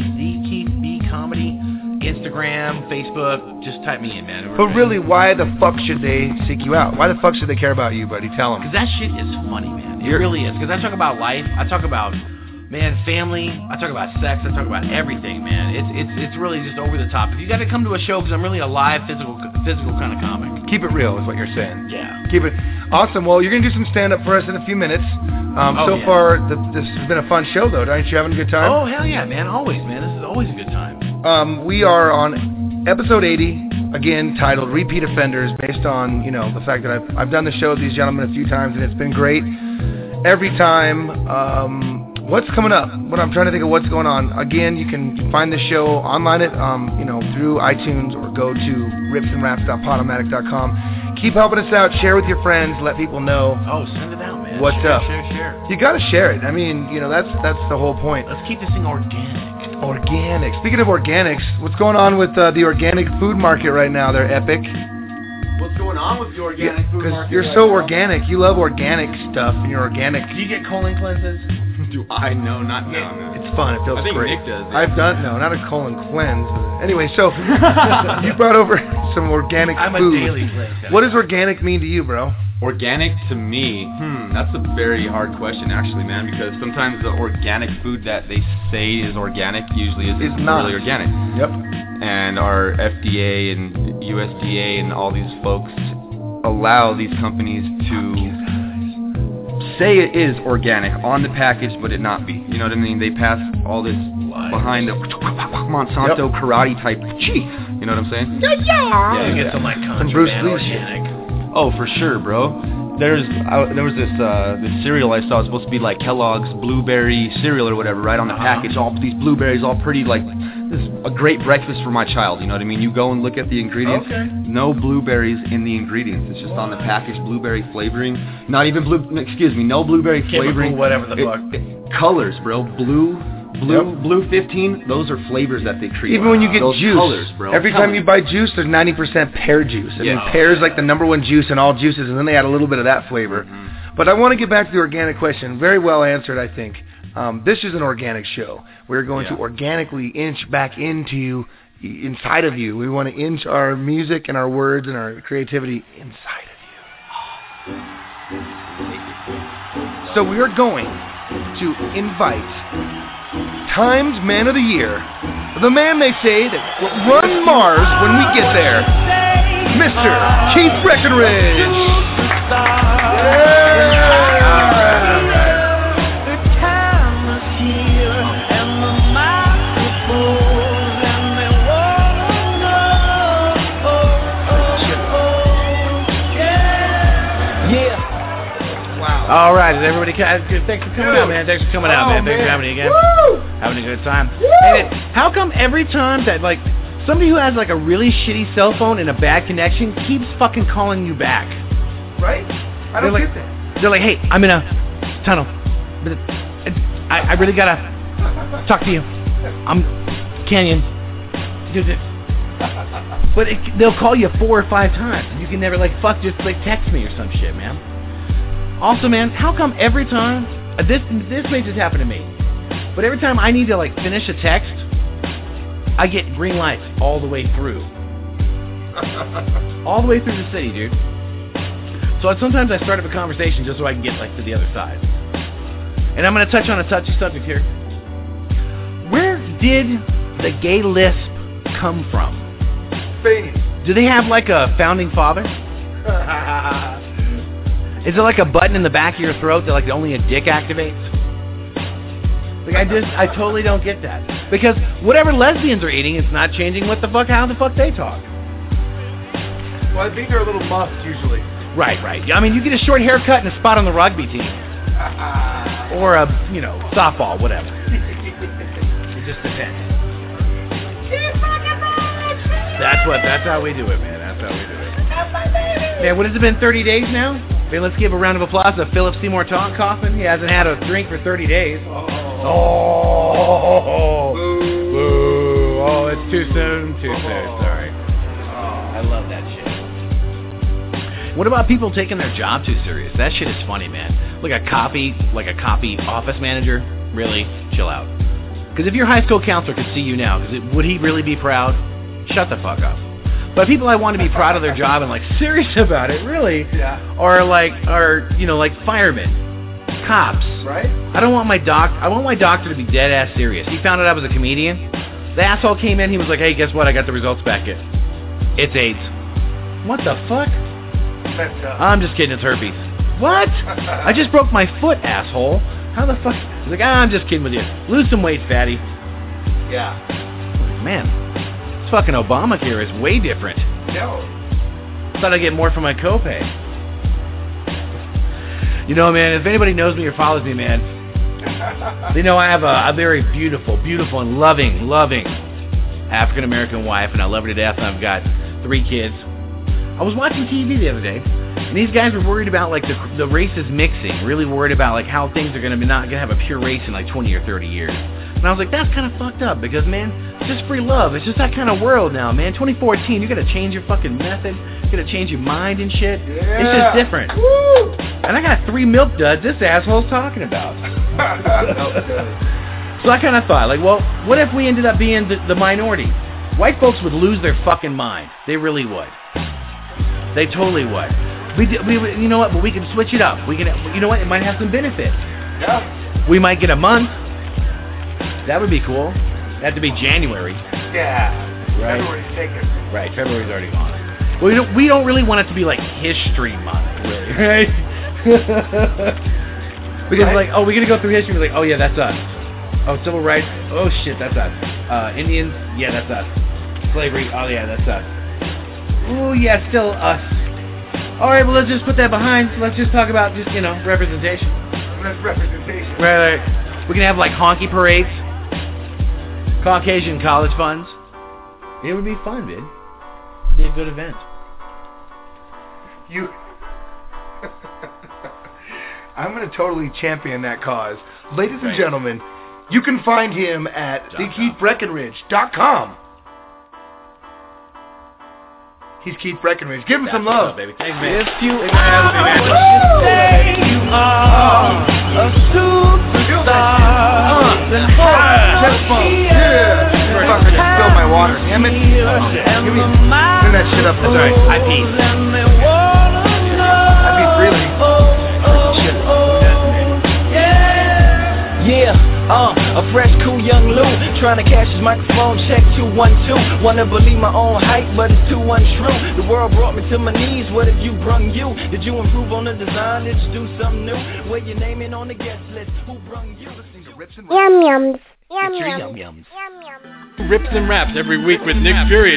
DKeith Comedy. Instagram, Facebook, just type me in, man. But really, why the fuck should they seek you out? Why the fuck should they care about you, buddy? Tell them. Because that shit is funny, man. It You're, really is. Because I talk about life. I talk about, man, family. I talk about sex. I talk about everything, man. It's it's it's really just over the top. If you got to come to a show, because I'm really a live, physical, physical kind of comic. Keep it real is what you're saying. Yeah. Keep it awesome. Well, you're gonna do some stand-up for us in a few minutes. Um, oh, so yeah. far, the, this has been a fun show, though. Aren't you having a good time? Oh hell yeah, man! Always, man. This is always a good time. Um, we are on episode eighty, again titled "Repeat Offenders," based on you know the fact that I've I've done the show with these gentlemen a few times and it's been great every time. Um, what's coming up? What I'm trying to think of what's going on. Again, you can find the show online at um, you know through iTunes or go to rips and raps dot podomatic dot com. Keep helping us out. Share with your friends. Let people know. Oh, send it out, man. What's share, up? Share, share. You gotta share it. I mean, you know that's that's the whole point. Let's keep this thing organic. Organic. Speaking of organics, what's going on with uh, the organic food market right now? They're epic. What's going on with the organic yeah, food market? You're right so now? organic. You love organic stuff, and you're organic. Do you get colon cleanses? Do I? No, not no, no. It's fun. It feels I think great. Nick does. Yeah. I've done no, not a colon cleanse. Anyway, so you brought over some organic I'm food. a daily cleanse. What does organic mean to you, bro? Organic to me, hmm, that's a very hard question actually, man, because sometimes the organic food that they say is organic usually isn't It's not. really organic. Yep. And our F D A and U S D A and all these folks allow these companies to say it is organic on the package, but it not be. You know what I mean? They pass all this behind the Monsanto Yep. karate type cheese. You know what I'm saying? Yeah, yeah. Yeah, You get yeah. some like Some Bruce contraband Lee organic. Oh, for sure, bro. There's uh, there was this uh, this cereal I saw. It's supposed to be like Kellogg's blueberry cereal or whatever, right on the Uh-huh. package. All these blueberries, all pretty, like this is a great breakfast for my child. You know what I mean? You go and look at the ingredients. Okay. No blueberries in the ingredients. It's just on the package, blueberry flavoring. Not even blue. Excuse me, no blueberry Chemical, flavoring. whatever the It- fuck. it- colors, bro. Blue. Blue, Yep. blue fifteen. Those are flavors that they create. Even when you get Those juice, colors, bro. every Tell time me. you buy juice, there's ninety percent pear juice. I Yeah. mean, pear is like the number one juice in all juices, and then they add a little bit of that flavor. Mm-hmm. But I want to get back to the organic question. Very well answered, I think. Um, this is an organic show. We're going Yeah. to organically inch back into inside of you. We want to inch our music and our words and our creativity inside of you. So we are going to invite Times Man of the Year, the man they say that will run Mars when we get there, Mister Keith Breckenridge. All right, is everybody? Thanks for coming out, man. Thanks for coming out, man. Thanks for having me again. Having a good time. Hey, how come every time that like somebody who has like a really shitty cell phone and a bad connection keeps fucking calling you back? Right? I don't They're get like, that. They're like, hey, I'm in a tunnel, but I, I really gotta talk to you. I'm canyon. But it, they'll call you four or five times, and you can never, like, fuck, just, like, text me or some shit, man. Also, man, how come every time, uh, this this may just happen to me, but every time I need to, like, finish a text, I get green lights all the way through. All the way through the city, dude. So sometimes I start up a conversation just so I can get, like, to the other side. And I'm going to touch on a touchy subject here. Where did the gay lisp come from? Spain. Do they have, like, a founding father? Is there, like, a button in the back of your throat that, like, only a dick activates? Like, I just, I totally don't get that. Because whatever lesbians are eating, it's not changing what the fuck, how the fuck they talk. Well, I think they're a little muffed, usually. Right, right. I mean, you get a short haircut and a spot on the rugby team. Or a, you know, softball, whatever. It just depends. That's what, that's how we do it, man. That's how we do it. Man, what has it been, thirty days now? Okay, let's give a round of applause to Philip Seymour Coffin. He hasn't had a drink for thirty days. Oh. Oh. Boo. Boo. Oh, it's too soon. Too soon. Sorry. Oh, I love that shit. What about people taking their job too serious? That shit is funny, man. Like a copy, like a copy office manager. Really? Chill out. Because if your high school counselor could see you now, it, would he really be proud? Shut the fuck up. But people I want to be proud of their job and like serious about it, really, yeah. are like, are you know, like firemen, cops. Right. I don't want my doc. I want my doctor to be dead ass serious. He found out I was a comedian. The asshole came in. He was like, "Hey, guess what? I got the results back. It. It's AIDS." What the fuck? I'm just kidding. It's herpes. What? I just broke my foot, asshole. How the fuck? He's like, ah, I'm just kidding with you. Lose some weight, fatty. Yeah. Man. Fucking Obamacare is way different. No. Thought I'd get more for my copay. You know, man, if anybody knows me or follows me, man, they know I have a, a very beautiful, beautiful and loving, loving African-American wife, and I love her to death, and I've got three kids. I was watching T V the other day, and these guys were worried about, like, the, the races mixing, really worried about, like, how things are going to be not going to have a pure race in, like, twenty or thirty years. And I was like, that's kind of fucked up because, man, it's just free love. It's just that kind of world now, man. twenty fourteen, you got to change your fucking method. You got to change your mind and shit. Yeah. It's just different. Woo! And I got three milk duds this asshole's talking about. So I kind of thought, like, well, what if we ended up being the, the minority? White folks would lose their fucking mind. They really would. They totally would. We, we, you know what? But we can switch it up. We can, you know what? It might have some benefits. Yeah. We might get a month. That would be cool. That'd have to be January. Yeah. Right. February's taken. Right. February's already gone. Well, we don't, we don't really want it to be like History Month, really, right? Because right? like, oh, we're gonna go through history. We're like, oh yeah, that's us. Oh, civil rights. Oh shit, that's us. Uh, Indians. Yeah, that's us. Slavery. Oh yeah, that's us. Oh yeah, still us. All right, well let's just put that behind. Let's just talk about just you know representation. Representation. Right. Right. We can have like honky parades, Caucasian college funds. It would be fun, dude. It'd be a good event. You, I'm gonna totally champion that cause, ladies and gentlemen. You can find him at the Keith Breckenridge dot com. He's Keith Breckenridge. Give him That's some love, baby. Thanks, man. If you Thanks for having me, man. say you are a superstar, then just fun. Yeah. Fuck, I just spilled my water. Damn it. Oh, give me, bring that shit up. That's alright. I peed. I peed freely. Shit. Yeah, uh, a fresh, cool young Lou, trying to cash his microphone check two one two. Wanna believe my own hype, but it's too untrue. The world brought me to my knees, what have you brung you? Did you improve on the design, did you do something new? Where your name in on the guest list, who brung you? Yum yums. Yum Get your yums. yum yums. Yum yums. Rips and Raps every week with Nick Furious.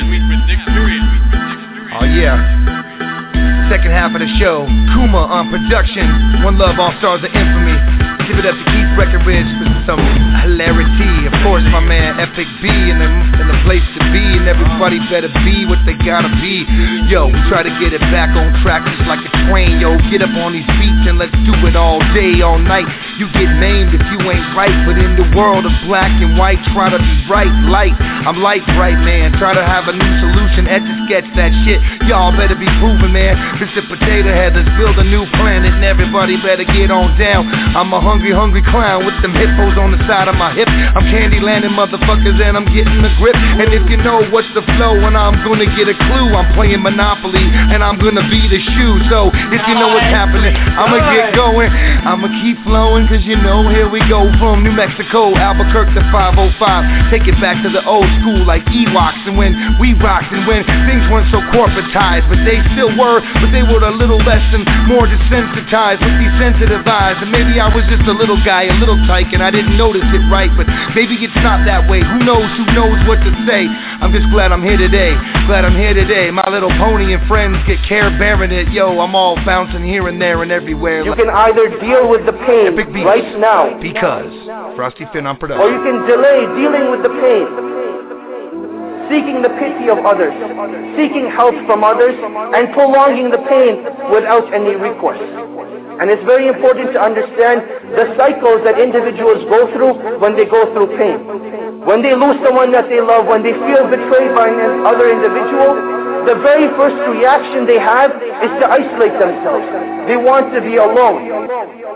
Oh yeah. Second half of the show, Kuma on production. One Love All Stars of Infamy. Give it up to Keith Breckenridge for some hilarity. Of course, my man Epic B in the, in the place to be. And everybody better be what they gotta be. Yo, we try to get it back on track just like a train. Yo, get up on these beats and let's do it all day, all night. You get maimed if you ain't right, but in the world of black and white, try to be right, light. I'm light bright, man. Try to have a new solution, etch a sketch that shit. Y'all better be proven, man. Mister Potato Head, let's build a new planet, and everybody better get on down. I'm a hungry, hungry clown with them hippos on the side of my hip. I'm candy landing motherfuckers, and I'm getting the grip. And if you know what's the flow, and I'm gonna get a clue, I'm playing Monopoly, and I'm gonna be the shoe. So if you know what's happening, I'ma get going. I'ma keep flowing, cause you know, here we go from New Mexico, Albuquerque to five oh five. Take it back to the old school like Ewoks, and when we rocked, and when things weren't so corporatized, but they still were, but they were a little less and more desensitized with these sensitive eyes. And maybe I was just a little guy, a little tyke, and I didn't notice it right, but maybe it's not that way. Who knows, who knows what to say. I'm just glad I'm here today, glad I'm here today. My little pony and friends get care bearing it. Yo, I'm all bouncing here and there and everywhere. You can either deal with the pain right now, because Frosty Finn on production, or you can delay dealing with the pain, seeking the pity of others, seeking help from others, and prolonging the pain without any recourse. And it's very important to understand the cycles that individuals go through when they go through pain. When they lose someone that they love, when they feel betrayed by another individual, the very first reaction they have is to isolate themselves. They want to be alone.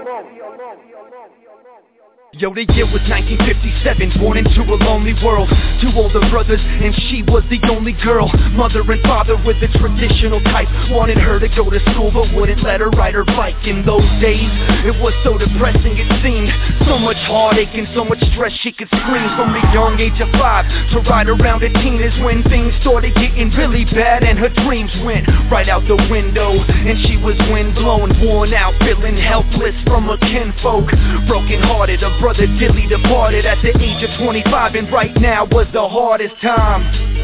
Yo, the year was nineteen fifty-seven, born into a lonely world. Two older brothers, and she was the only girl. Mother and father with the traditional type wanted her to go to school, but wouldn't let her ride her bike. In those days, it was so depressing it seemed. So much heartache and so much stress she could scream. From the young age of five to right around a teen is when things started getting really bad, and her dreams went right out the window. And she was windblown, worn out, feeling helpless from her kinfolk. Broken hearted, a brother Dilly departed at the age of twenty-five, and right now was the hardest time.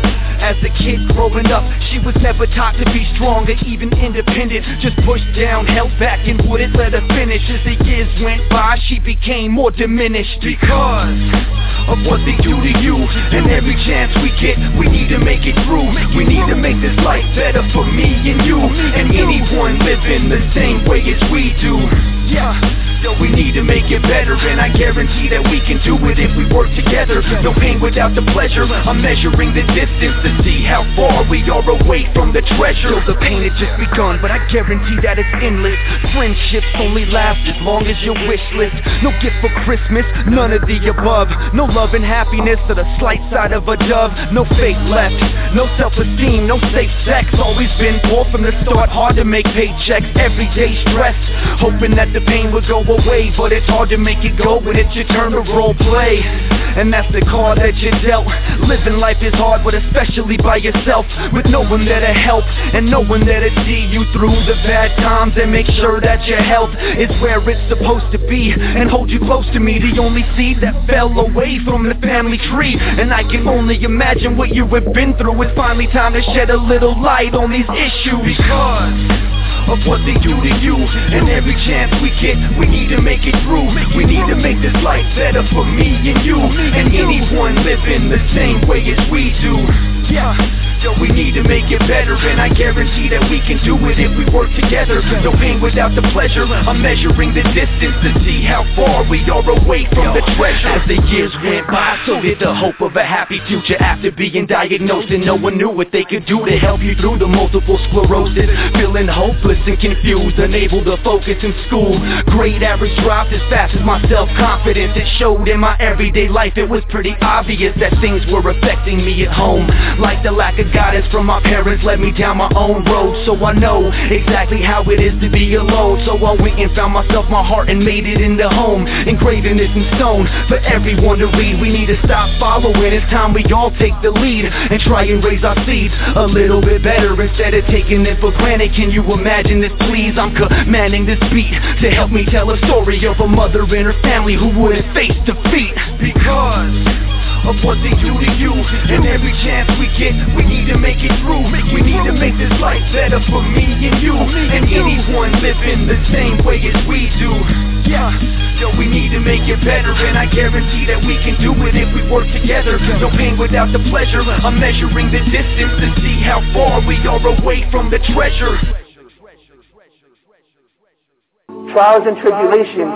As a kid growing up, she was never taught to be strong or even independent. Just pushed down, held back, and wouldn't let her finish. As the years went by, she became more diminished because of what they do to you. And every chance we get, we need to make it through. We need to make this life better for me and you, and anyone living the same way as we do. Yeah, so we need to make it better, and I guarantee that we can do it if we work together. No pain without the pleasure. I'm measuring the distance to see how far we are away from the treasure. So the pain had just begun, but I guarantee that it's endless. Friendships only last as long as your wish list. No gift for Christmas, none of the above. No love and happiness or the slight side of a dove. No faith left, no self-esteem, no safe sex. Always been poor from the start, hard to make paychecks. Everyday stressed, hoping that the pain would go away, but it's hard to make it go when it's your turn to role play. And that's the card that you dealt. Living life is hard, but especially by yourself, with no one there to help and no one there to see you through the bad times and make sure that your health is where it's supposed to be and hold you close to me. The only seed that fell away from the family tree, and I can only imagine what you have been through. It's finally time to shed a little light on these issues because of what they do to you. And every chance we get, we need to make it through. We need to make this life better for me and you, and anyone living the same way as we do. Yeah, so we need to make it better, and I guarantee that we can do it if we work together. No pain without the pleasure. I'm measuring the distance to see how far we are away from the treasure. As the years went by, so did the hope of a happy future after being diagnosed, and no one knew what they could do to help you through the multiple sclerosis. Feeling hopeless and confused, unable to focus in school. Grade average dropped as fast as my self-confidence. It showed in my everyday life. It was pretty obvious that things were affecting me at home. Like the lack of guidance from my parents led me down my own road. So I know exactly how it is to be alone. So I went and found myself my heart and made it into home, engraving it in stone for everyone to read. We need to stop following. It's time we all take the lead and try and raise our seeds a little bit better instead of taking it for granted. Can you imagine this, please? I'm commanding this beat to help me tell a story of a mother and her family who wouldn't face defeat because of what they do to you. And every chance we get, we need to make it through. We need to make this life better for me and you, and anyone living the same way as we do. Yeah, so we need to make it better, and I guarantee that we can do it if we work together. No pain without the pleasure. I'm measuring the distance to see how far we are away from the treasure. Trials and tribulations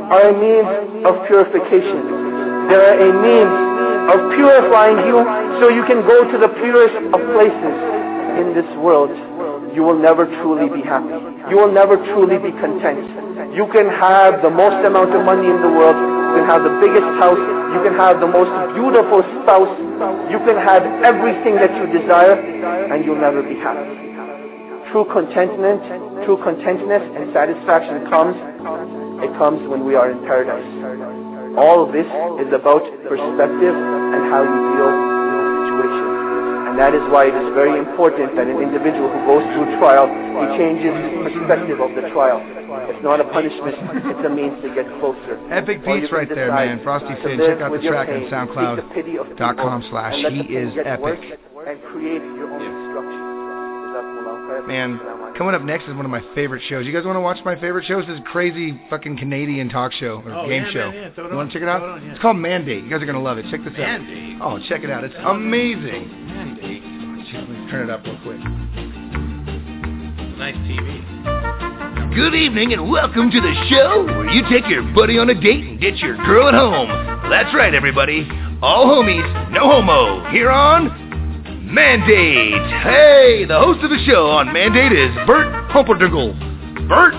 are a means of purification. They are a means of purifying you so you can go to the purest of places in this world. You will never truly be happy. You will never truly be content. You can have the most amount of money in the world. You can have the biggest house. You can have the most beautiful spouse. You can have everything that you desire, and you'll never be happy. True contentment, true contentness and satisfaction comes, it comes when we are in paradise. All of this is about perspective and how you deal with the situation. And that is why it is very important that an individual who goes through trial, he changes his perspective of the trial. It's not a punishment, it's a means to get closer. Epic beats right there, man. Frosty Finn. Check out the track on SoundCloud dot com slash He Is Epic. And create your own destruction. Man, coming up next is one of my favorite shows. You guys want to watch my favorite shows? This crazy fucking Canadian talk show or oh, game yeah, show. Man, yeah. You want to check it out? On, yeah. It's called Mandate. You guys are going to love it. Check this Mandate. out. Oh, check it out. It's amazing. Mandate. Let's turn it up real quick. Nice T V. Good evening and welcome to the show where you take your buddy on a date and ditch your girl at home. That's right, everybody. All homies, no homo. Here on Mandate. Hey, the host of the show on Mandate is Bert Humperdingle. Bert?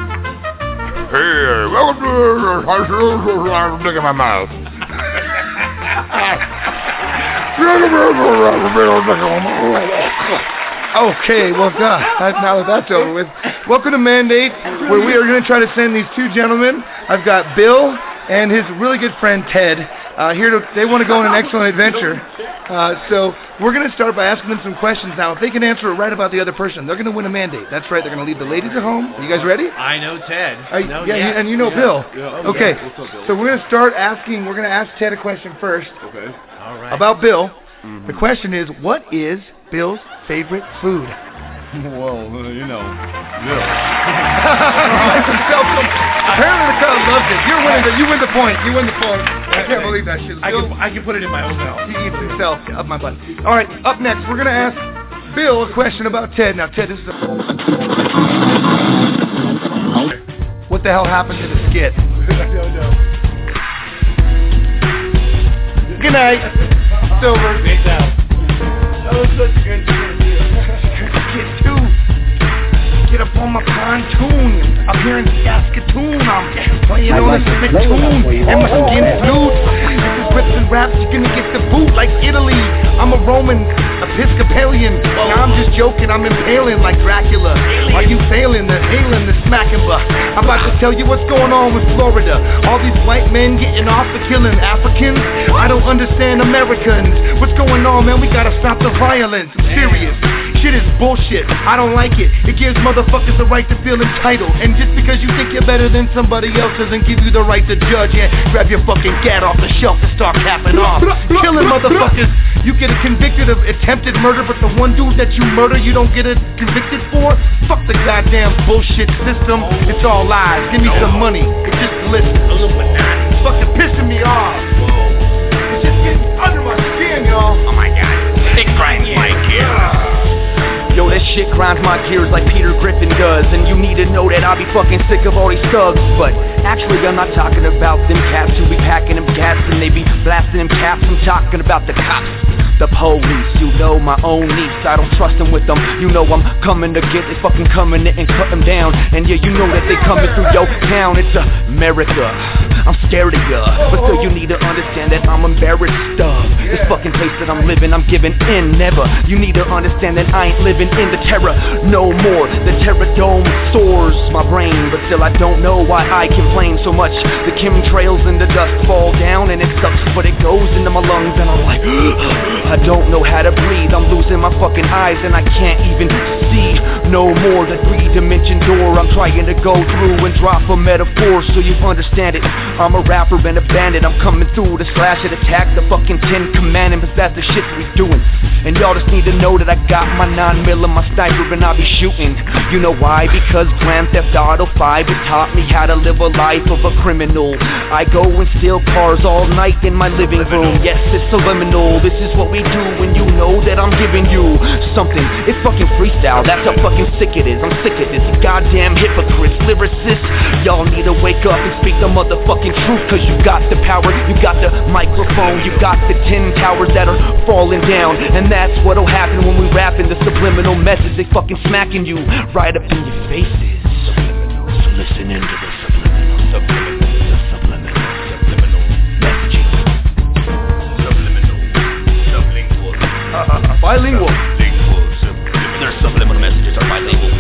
Hey, welcome to... I'm sticking my mouth. Okay, well, God, now that that's over with, welcome to Mandate, where we are going to try to send these two gentlemen. I've got Bill and his really good friend Ted uh, here. To, they want to go on an excellent adventure. Uh, so we're going to start by asking them some questions now. If they can answer it right about the other person, they're going to win a mandate. That's right. They're going to leave the ladies at home. Are you guys ready? I know Ted. Uh, no, yeah, yes. and you know yeah. Bill. Yeah. Oh, okay, yeah. What's up, Bill? So we're going to start asking, we're going to ask Ted a question first. Okay. All right. About Bill. Mm-hmm. The question is, what is Bill's favorite food? Well, uh, you know, yeah. Apparently the crowd loves it. You're winning the, you win the point. You win the point. I can't believe that shit. I can, I can put it in my own mouth. He eats himself up my butt. All right, up next, we're going to ask Bill a question about Ted. Now, Ted, this is a... What the hell happened to the skit? I don't know. Good night. It's over. Peace out. That was such a good idea. Get two. Get up on my pontoon. Up here in Saskatoon, I'm playing on a spittoon, and my skin's flute. This is rips and raps, you're gonna get the boot like Italy. I'm a Roman Episcopalian. Now I'm just joking, I'm impaling like Dracula. Are you failing? The hailing, the smacking, but I'm about to tell you what's going on with Florida. All these white men getting off for killing Africans. I don't understand Americans. What's going on, man? We gotta stop the violence. I'm serious. Shit is bullshit. I don't like it. It gives motherfuckers the right to feel entitled. And just because you think you're better than somebody else doesn't give you the right to judge. Yeah, grab your fucking gat off the shelf and start capping off. Killing motherfuckers. You get convicted of attempted murder, but the one dude that you murder you don't get it convicted for? Fuck the goddamn bullshit system. It's all lies. Give me some money. It's just listen. It's fucking pissing me off. It's just getting under my skin, y'all. Oh my god. It grinds my gears. Yo, that shit grinds my gears like Peter Griffin does. And you need to know that I'll be fucking sick of all these thugs. But actually I'm not talking about them cats who be packing them cats and they be blasting them caps. I'm talking about the cops, the police. You know my own niece, I don't trust them with them. You know I'm coming to get, they fucking coming in and cut them down. And yeah, you know that they coming through your town. It's America, I'm scared of ya. But still you need to understand that I'm embarrassed of this fucking place that I'm living, I'm giving in, never. You need to understand that I ain't living in the terror no more. The terror dome soars my brain, but still I don't know why I complain so much. The chemtrails and the dust fall down and it sucks, but it goes into my lungs and I'm like I don't know how to breathe. I'm losing my fucking eyes and I can't even see no more. The three-dimension door I'm trying to go through and drop a metaphor so you understand it. I'm a rapper and a bandit. I'm coming through to slash and attack the fucking Ten Commandments. That's the shit we doing. And y'all just need to know that I got my nine mil and my sniper and I'll be shooting. You know why? Because Grand Theft Auto five it taught me how to live a life of a criminal. I go and steal cars all night in my living room. Yes, it's subliminal. This is what we do when you know that I'm giving you something. It's fucking freestyle. That's a fucking fucking sick it is. I'm sick of this, you goddamn hypocrites, lyricists. Y'all need to wake up and speak the motherfucking truth, cause you got the power, you got the microphone, you got the tin towers that are falling down. And that's what'll happen when we rapping the subliminal message. They fucking smacking you right up in your faces. Subliminal, so listen into the subliminal, subliminal, the subliminal, subliminal messaging. Subliminal, sublingual, uh, bilingual. Sublingual, subliminal. Their subliminal messages are bilingual.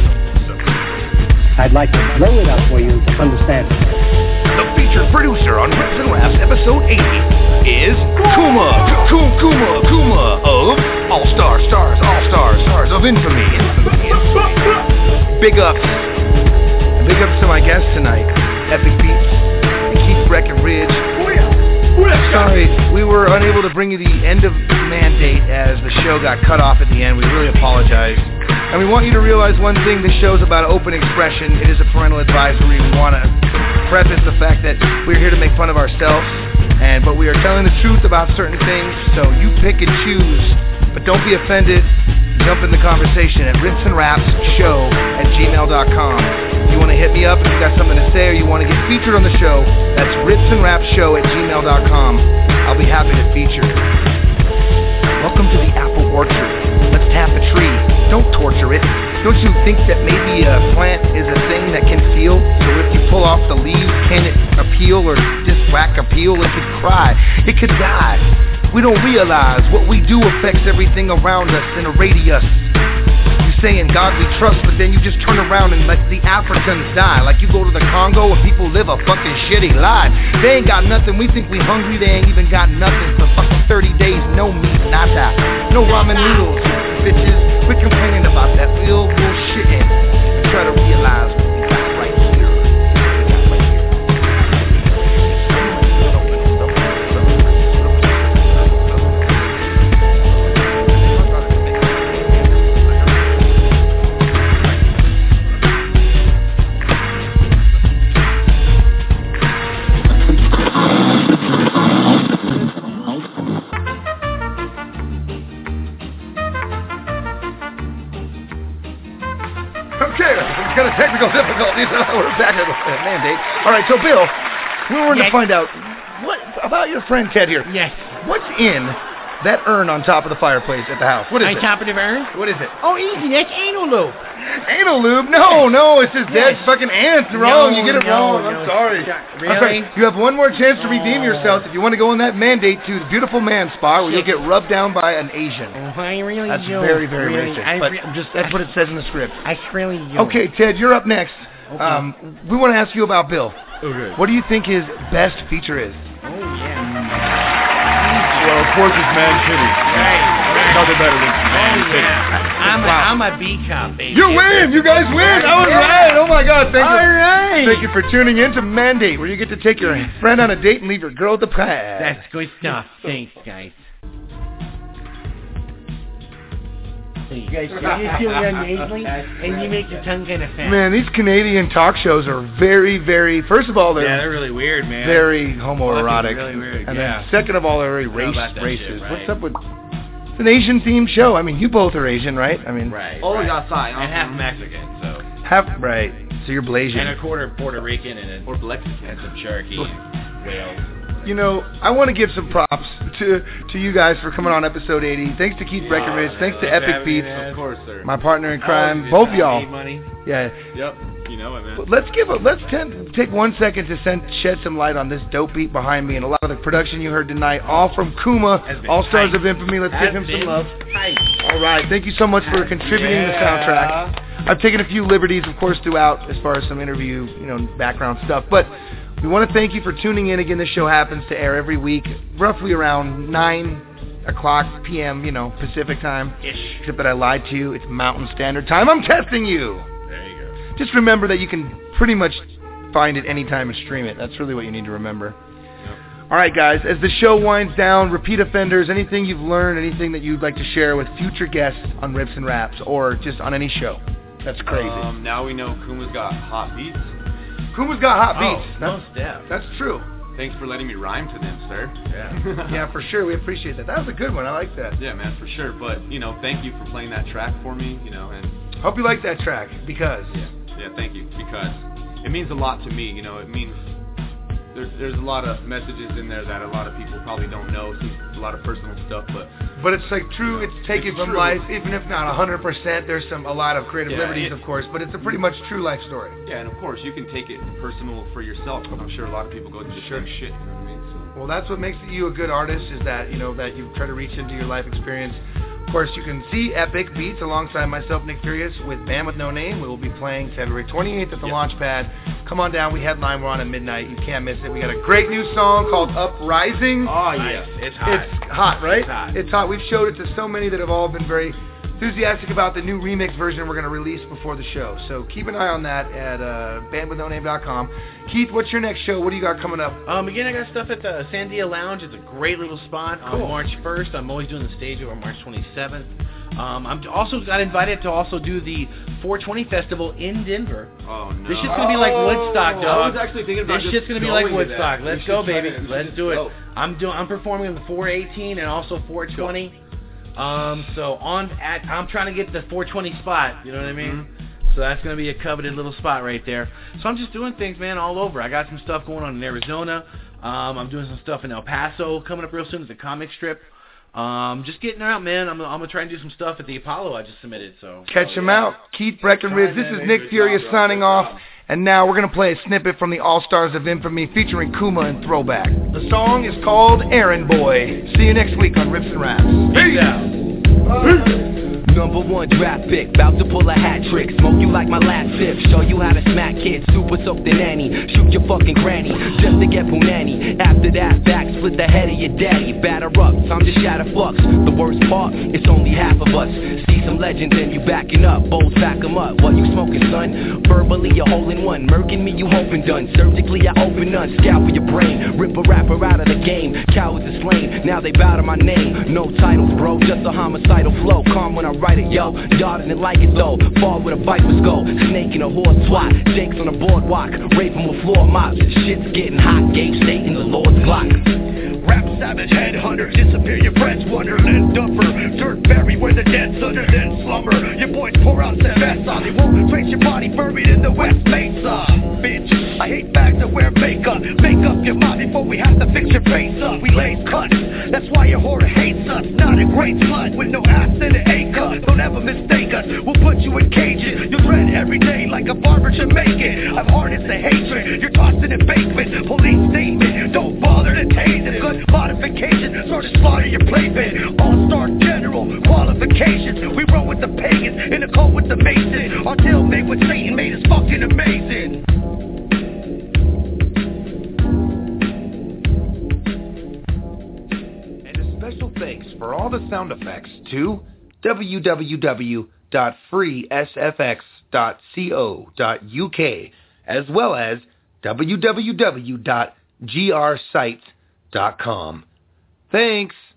I'd like to blow it up for you to understand it. The featured producer on Rips and Raps episode eighty is Kuma, Kuma, Kuma, Kuma of All Stars, Stars, All Stars, Stars of Infamy, Infamy, Infamy. Big ups. Big ups to my guests tonight, Epic Beats and Keith Breckenridge. Sorry, we were unable to bring you the end of Mandate as the show got cut off at the end. We really apologize. And we want you to realize one thing, this show's about open expression. It is a parental advisory. We want to preface the fact that we're here to make fun of ourselves, and but we are telling the truth about certain things, so you pick and choose. But don't be offended. Jump in the conversation at rips and raps show at gmail dot com. If you want to hit me up, if you got something to say, or you want to get featured on the show, that's rips and raps show at gmail dot com. I'll be happy to feature. Welcome to the apple orchard. Let's tap a tree. Don't torture it. Don't you think that maybe a plant is a thing that can feel? So if you pull off the leaves, can it appeal or just whack appeal? It could cry. It could die. We don't realize what we do affects everything around us in a radius. You say in God we trust, but then you just turn around and let the Africans die. Like you go to the Congo and people live a fucking shitty life. They ain't got nothing. We think we hungry. They ain't even got nothing for fucking thirty days. No meat, nada. No ramen noodles, bitches. We're complaining about that real bullshitting and try to realize what we got right here. What we got right here. Kind of technical difficulties. We're back at the Mandate. All right, so Bill, we wanted yes. to find out what about your friend Ted here. Yes. What's in that urn on top of the fireplace at the house? What is on it? On top of the urn? What is it? Oh, easy. That's anal lube. Anal lube? No, no, it's just yes. dead fucking ants. Wrong. No, you get it no, wrong. No. I'm sorry. Really? I'm sorry. You have one more chance to redeem yourself if you want to go on that Mandate to the Beautiful Man Spa where you'll get rubbed down by an Asian. Oh, I really That's do. very, very really, racist. I but re- just that's I, what it says in the script. I really do. Okay, Ted, you're up next. Okay. Um, we want to ask you about Bill. Okay. What do you think his best feature is? Oh, yeah. Well, of course it's Man City. Right. Nothing better than Man oh, City. Yeah. I'm, a, I'm a B cop, baby. You win! You guys win! That was yeah. right! Oh my God, thank All you. right. Thank you for tuning in to Mandate, where you get to take your friend on a date and leave your girl depressed. That's good stuff. Thanks, guys. You guys, you just do it nasally, and you make your tongue kind of fat. Man, these Canadian talk shows are very, very. First of all, they're yeah, they're really weird, man. Very homoerotic. Really weird. And yeah. then second of all, they're very race racist. Shit, right? What's up with? It's an Asian themed show. I mean, you both are Asian, right? I mean, right. Oh, right. outside. And half Mexican, so. Half right. So you're Blasian. And a quarter Puerto Rican and a or Mexican and some Cherokee, Wales. You know, I want to give some props to to you guys for coming on episode eighty. Thanks to Keith Breckenridge. Thanks to Epic Beats. Of course, sir. My partner in crime. Both y'all. Money. Yeah. Yep. You know it, man. But let's give a, let's ten, take one second to send, shed some light on this dope beat behind me and a lot of the production you heard tonight, all from Kuma, All Stars of Infamy. Let's Has give him some love. Tight. All right. Thank you so much for contributing yeah. to the soundtrack. I've taken a few liberties, of course, throughout as far as some interview, you know, background stuff, but we want to thank you for tuning in again. This show happens to air every week, roughly around nine o'clock p.m., you know, Pacific time. Ish. Except that I lied to you. It's Mountain Standard Time. I'm testing you. There you go. Just remember that you can pretty much find it anytime and stream it. That's really what you need to remember. Yep. All right, guys, as the show winds down, repeat offenders, anything you've learned, anything that you'd like to share with future guests on Rips and Raps or just on any show. That's crazy. Um, now we know Kuma's got hot beats. Kuma's got hot Oh, beats. most That's, deaf. that's true. Thanks for letting me rhyme to them, sir. Yeah. Yeah, for sure. We appreciate that. That was a good one. I like that. Yeah, man, for sure. But, you know, thank you for playing that track for me, you know, and Hope you like that track, Because. Yeah, yeah, thank you, Because. It means a lot to me, you know, it means there's there's a lot of messages in there that a lot of people probably don't know, some, a lot of personal stuff, but... But it's like true, it's taken it's from true. life, even if not one hundred percent, there's some a lot of creative Yeah, liberties, it- of course, but it's a pretty much true life story. Yeah, and of course, you can take it personal for yourself, because I'm sure a lot of people go through the Sure. same shit, you know what I mean? So. Well, that's what makes you a good artist, is that, you know, that you try to reach into your life experience. Of course, you can see Epic Beats alongside myself, Nick Furious, with Band With No Name. We will be playing February twenty-eighth at the Yep. Launchpad. Come on down. We headline. We're on at midnight. You can't miss it. We got a great new song called Uprising. Oh, yeah. It's hot. It's hot, right? It's hot. It's hot. We've showed it to so many that have all been very enthusiastic about the new remix version we're going to release before the show. So keep an eye on that at uh, band with no name dot com. Keith, what's your next show? What do you got coming up? Um, again, I got stuff at the Sandia Lounge. It's a great little spot on Cool. March first. I'm always doing the stage over March twenty-seventh. Um, I'm also got invited to also do the four twenty Festival in Denver. Oh, no. This shit's gonna be like Woodstock, I dog. was actually thinking about This just shit's gonna be like going to Woodstock. that. Let's We go, should try baby. it. We Let's should do it. go. I'm doing. I'm performing in the four eighteen and also four twenty. Um, so on at I'm trying to get the four twenty spot. You know what I mean? Mm-hmm. So that's gonna be a coveted little spot right there. So I'm just doing things, man, all over. I got some stuff going on in Arizona. Um, I'm doing some stuff in El Paso coming up real soon at the comic strip. Um, just getting out, man. I'm, I'm gonna try and do some stuff at the Apollo I just submitted. So Catch him out. Keith Breckenridge. This is Nick Furious signing off. And now we're going to play a snippet from the All-Stars of Infamy featuring Kuma and Throwback. The song is called Errand Boy. See you next week on Rips and Raps. Peace out. Peace. Number one draft pick, bout to pull a hat trick. Smoke you like my last sip, show you how to smack kids. Super soaked in Annie, shoot your fucking granny just to get punani. After that, back split the head of your daddy. Batter up, time to shatter fucks. The worst part, it's only half of us. See some legends and you backing up, bold back 'em up. What you smoking, son? Verbally a hole in one, murking me you hoping done. Surgically I open none, scalp your brain. Rip a rapper out of the game, cowards are slain. Now they bow to my name. No titles, bro, just a homicidal flow. Calm when I write it, yo. Y'all didn't like it though. Fall with a viper's go. Snake in a horse swat. Jake's on a boardwalk. Raping with floor mops. Shit's getting hot. Gauge state in the Lord's clock. Rap savage, headhunter, disappear your friends, wonderland dumper. Dirt buried where the dead's under, then slumber. Your boys pour out their mess on. They won't trace your body buried in the West Mesa. Bitch, I hate bags that wear makeup. Make up your mind before we have to fix your face up. We lays cuts, that's why your whore hates us. Not a great slut with no ass in the A-cup. Don't ever mistake us, we'll put you in cages. You'll dread every day like a barber Jamaican. I've harnessed the hatred, you're tossed in embankment. Police statement, don't bother to tase it. Good modification, sort of slaughter your playpen. All-star general qualifications. We roll with the pagans, in a cult with the masons. Our deal made with Satan made us fucking amazing. And a special thanks for all the sound effects to w w w dot free s f x dot co dot u k as well as w w w dot g r sites dot com. Thanks.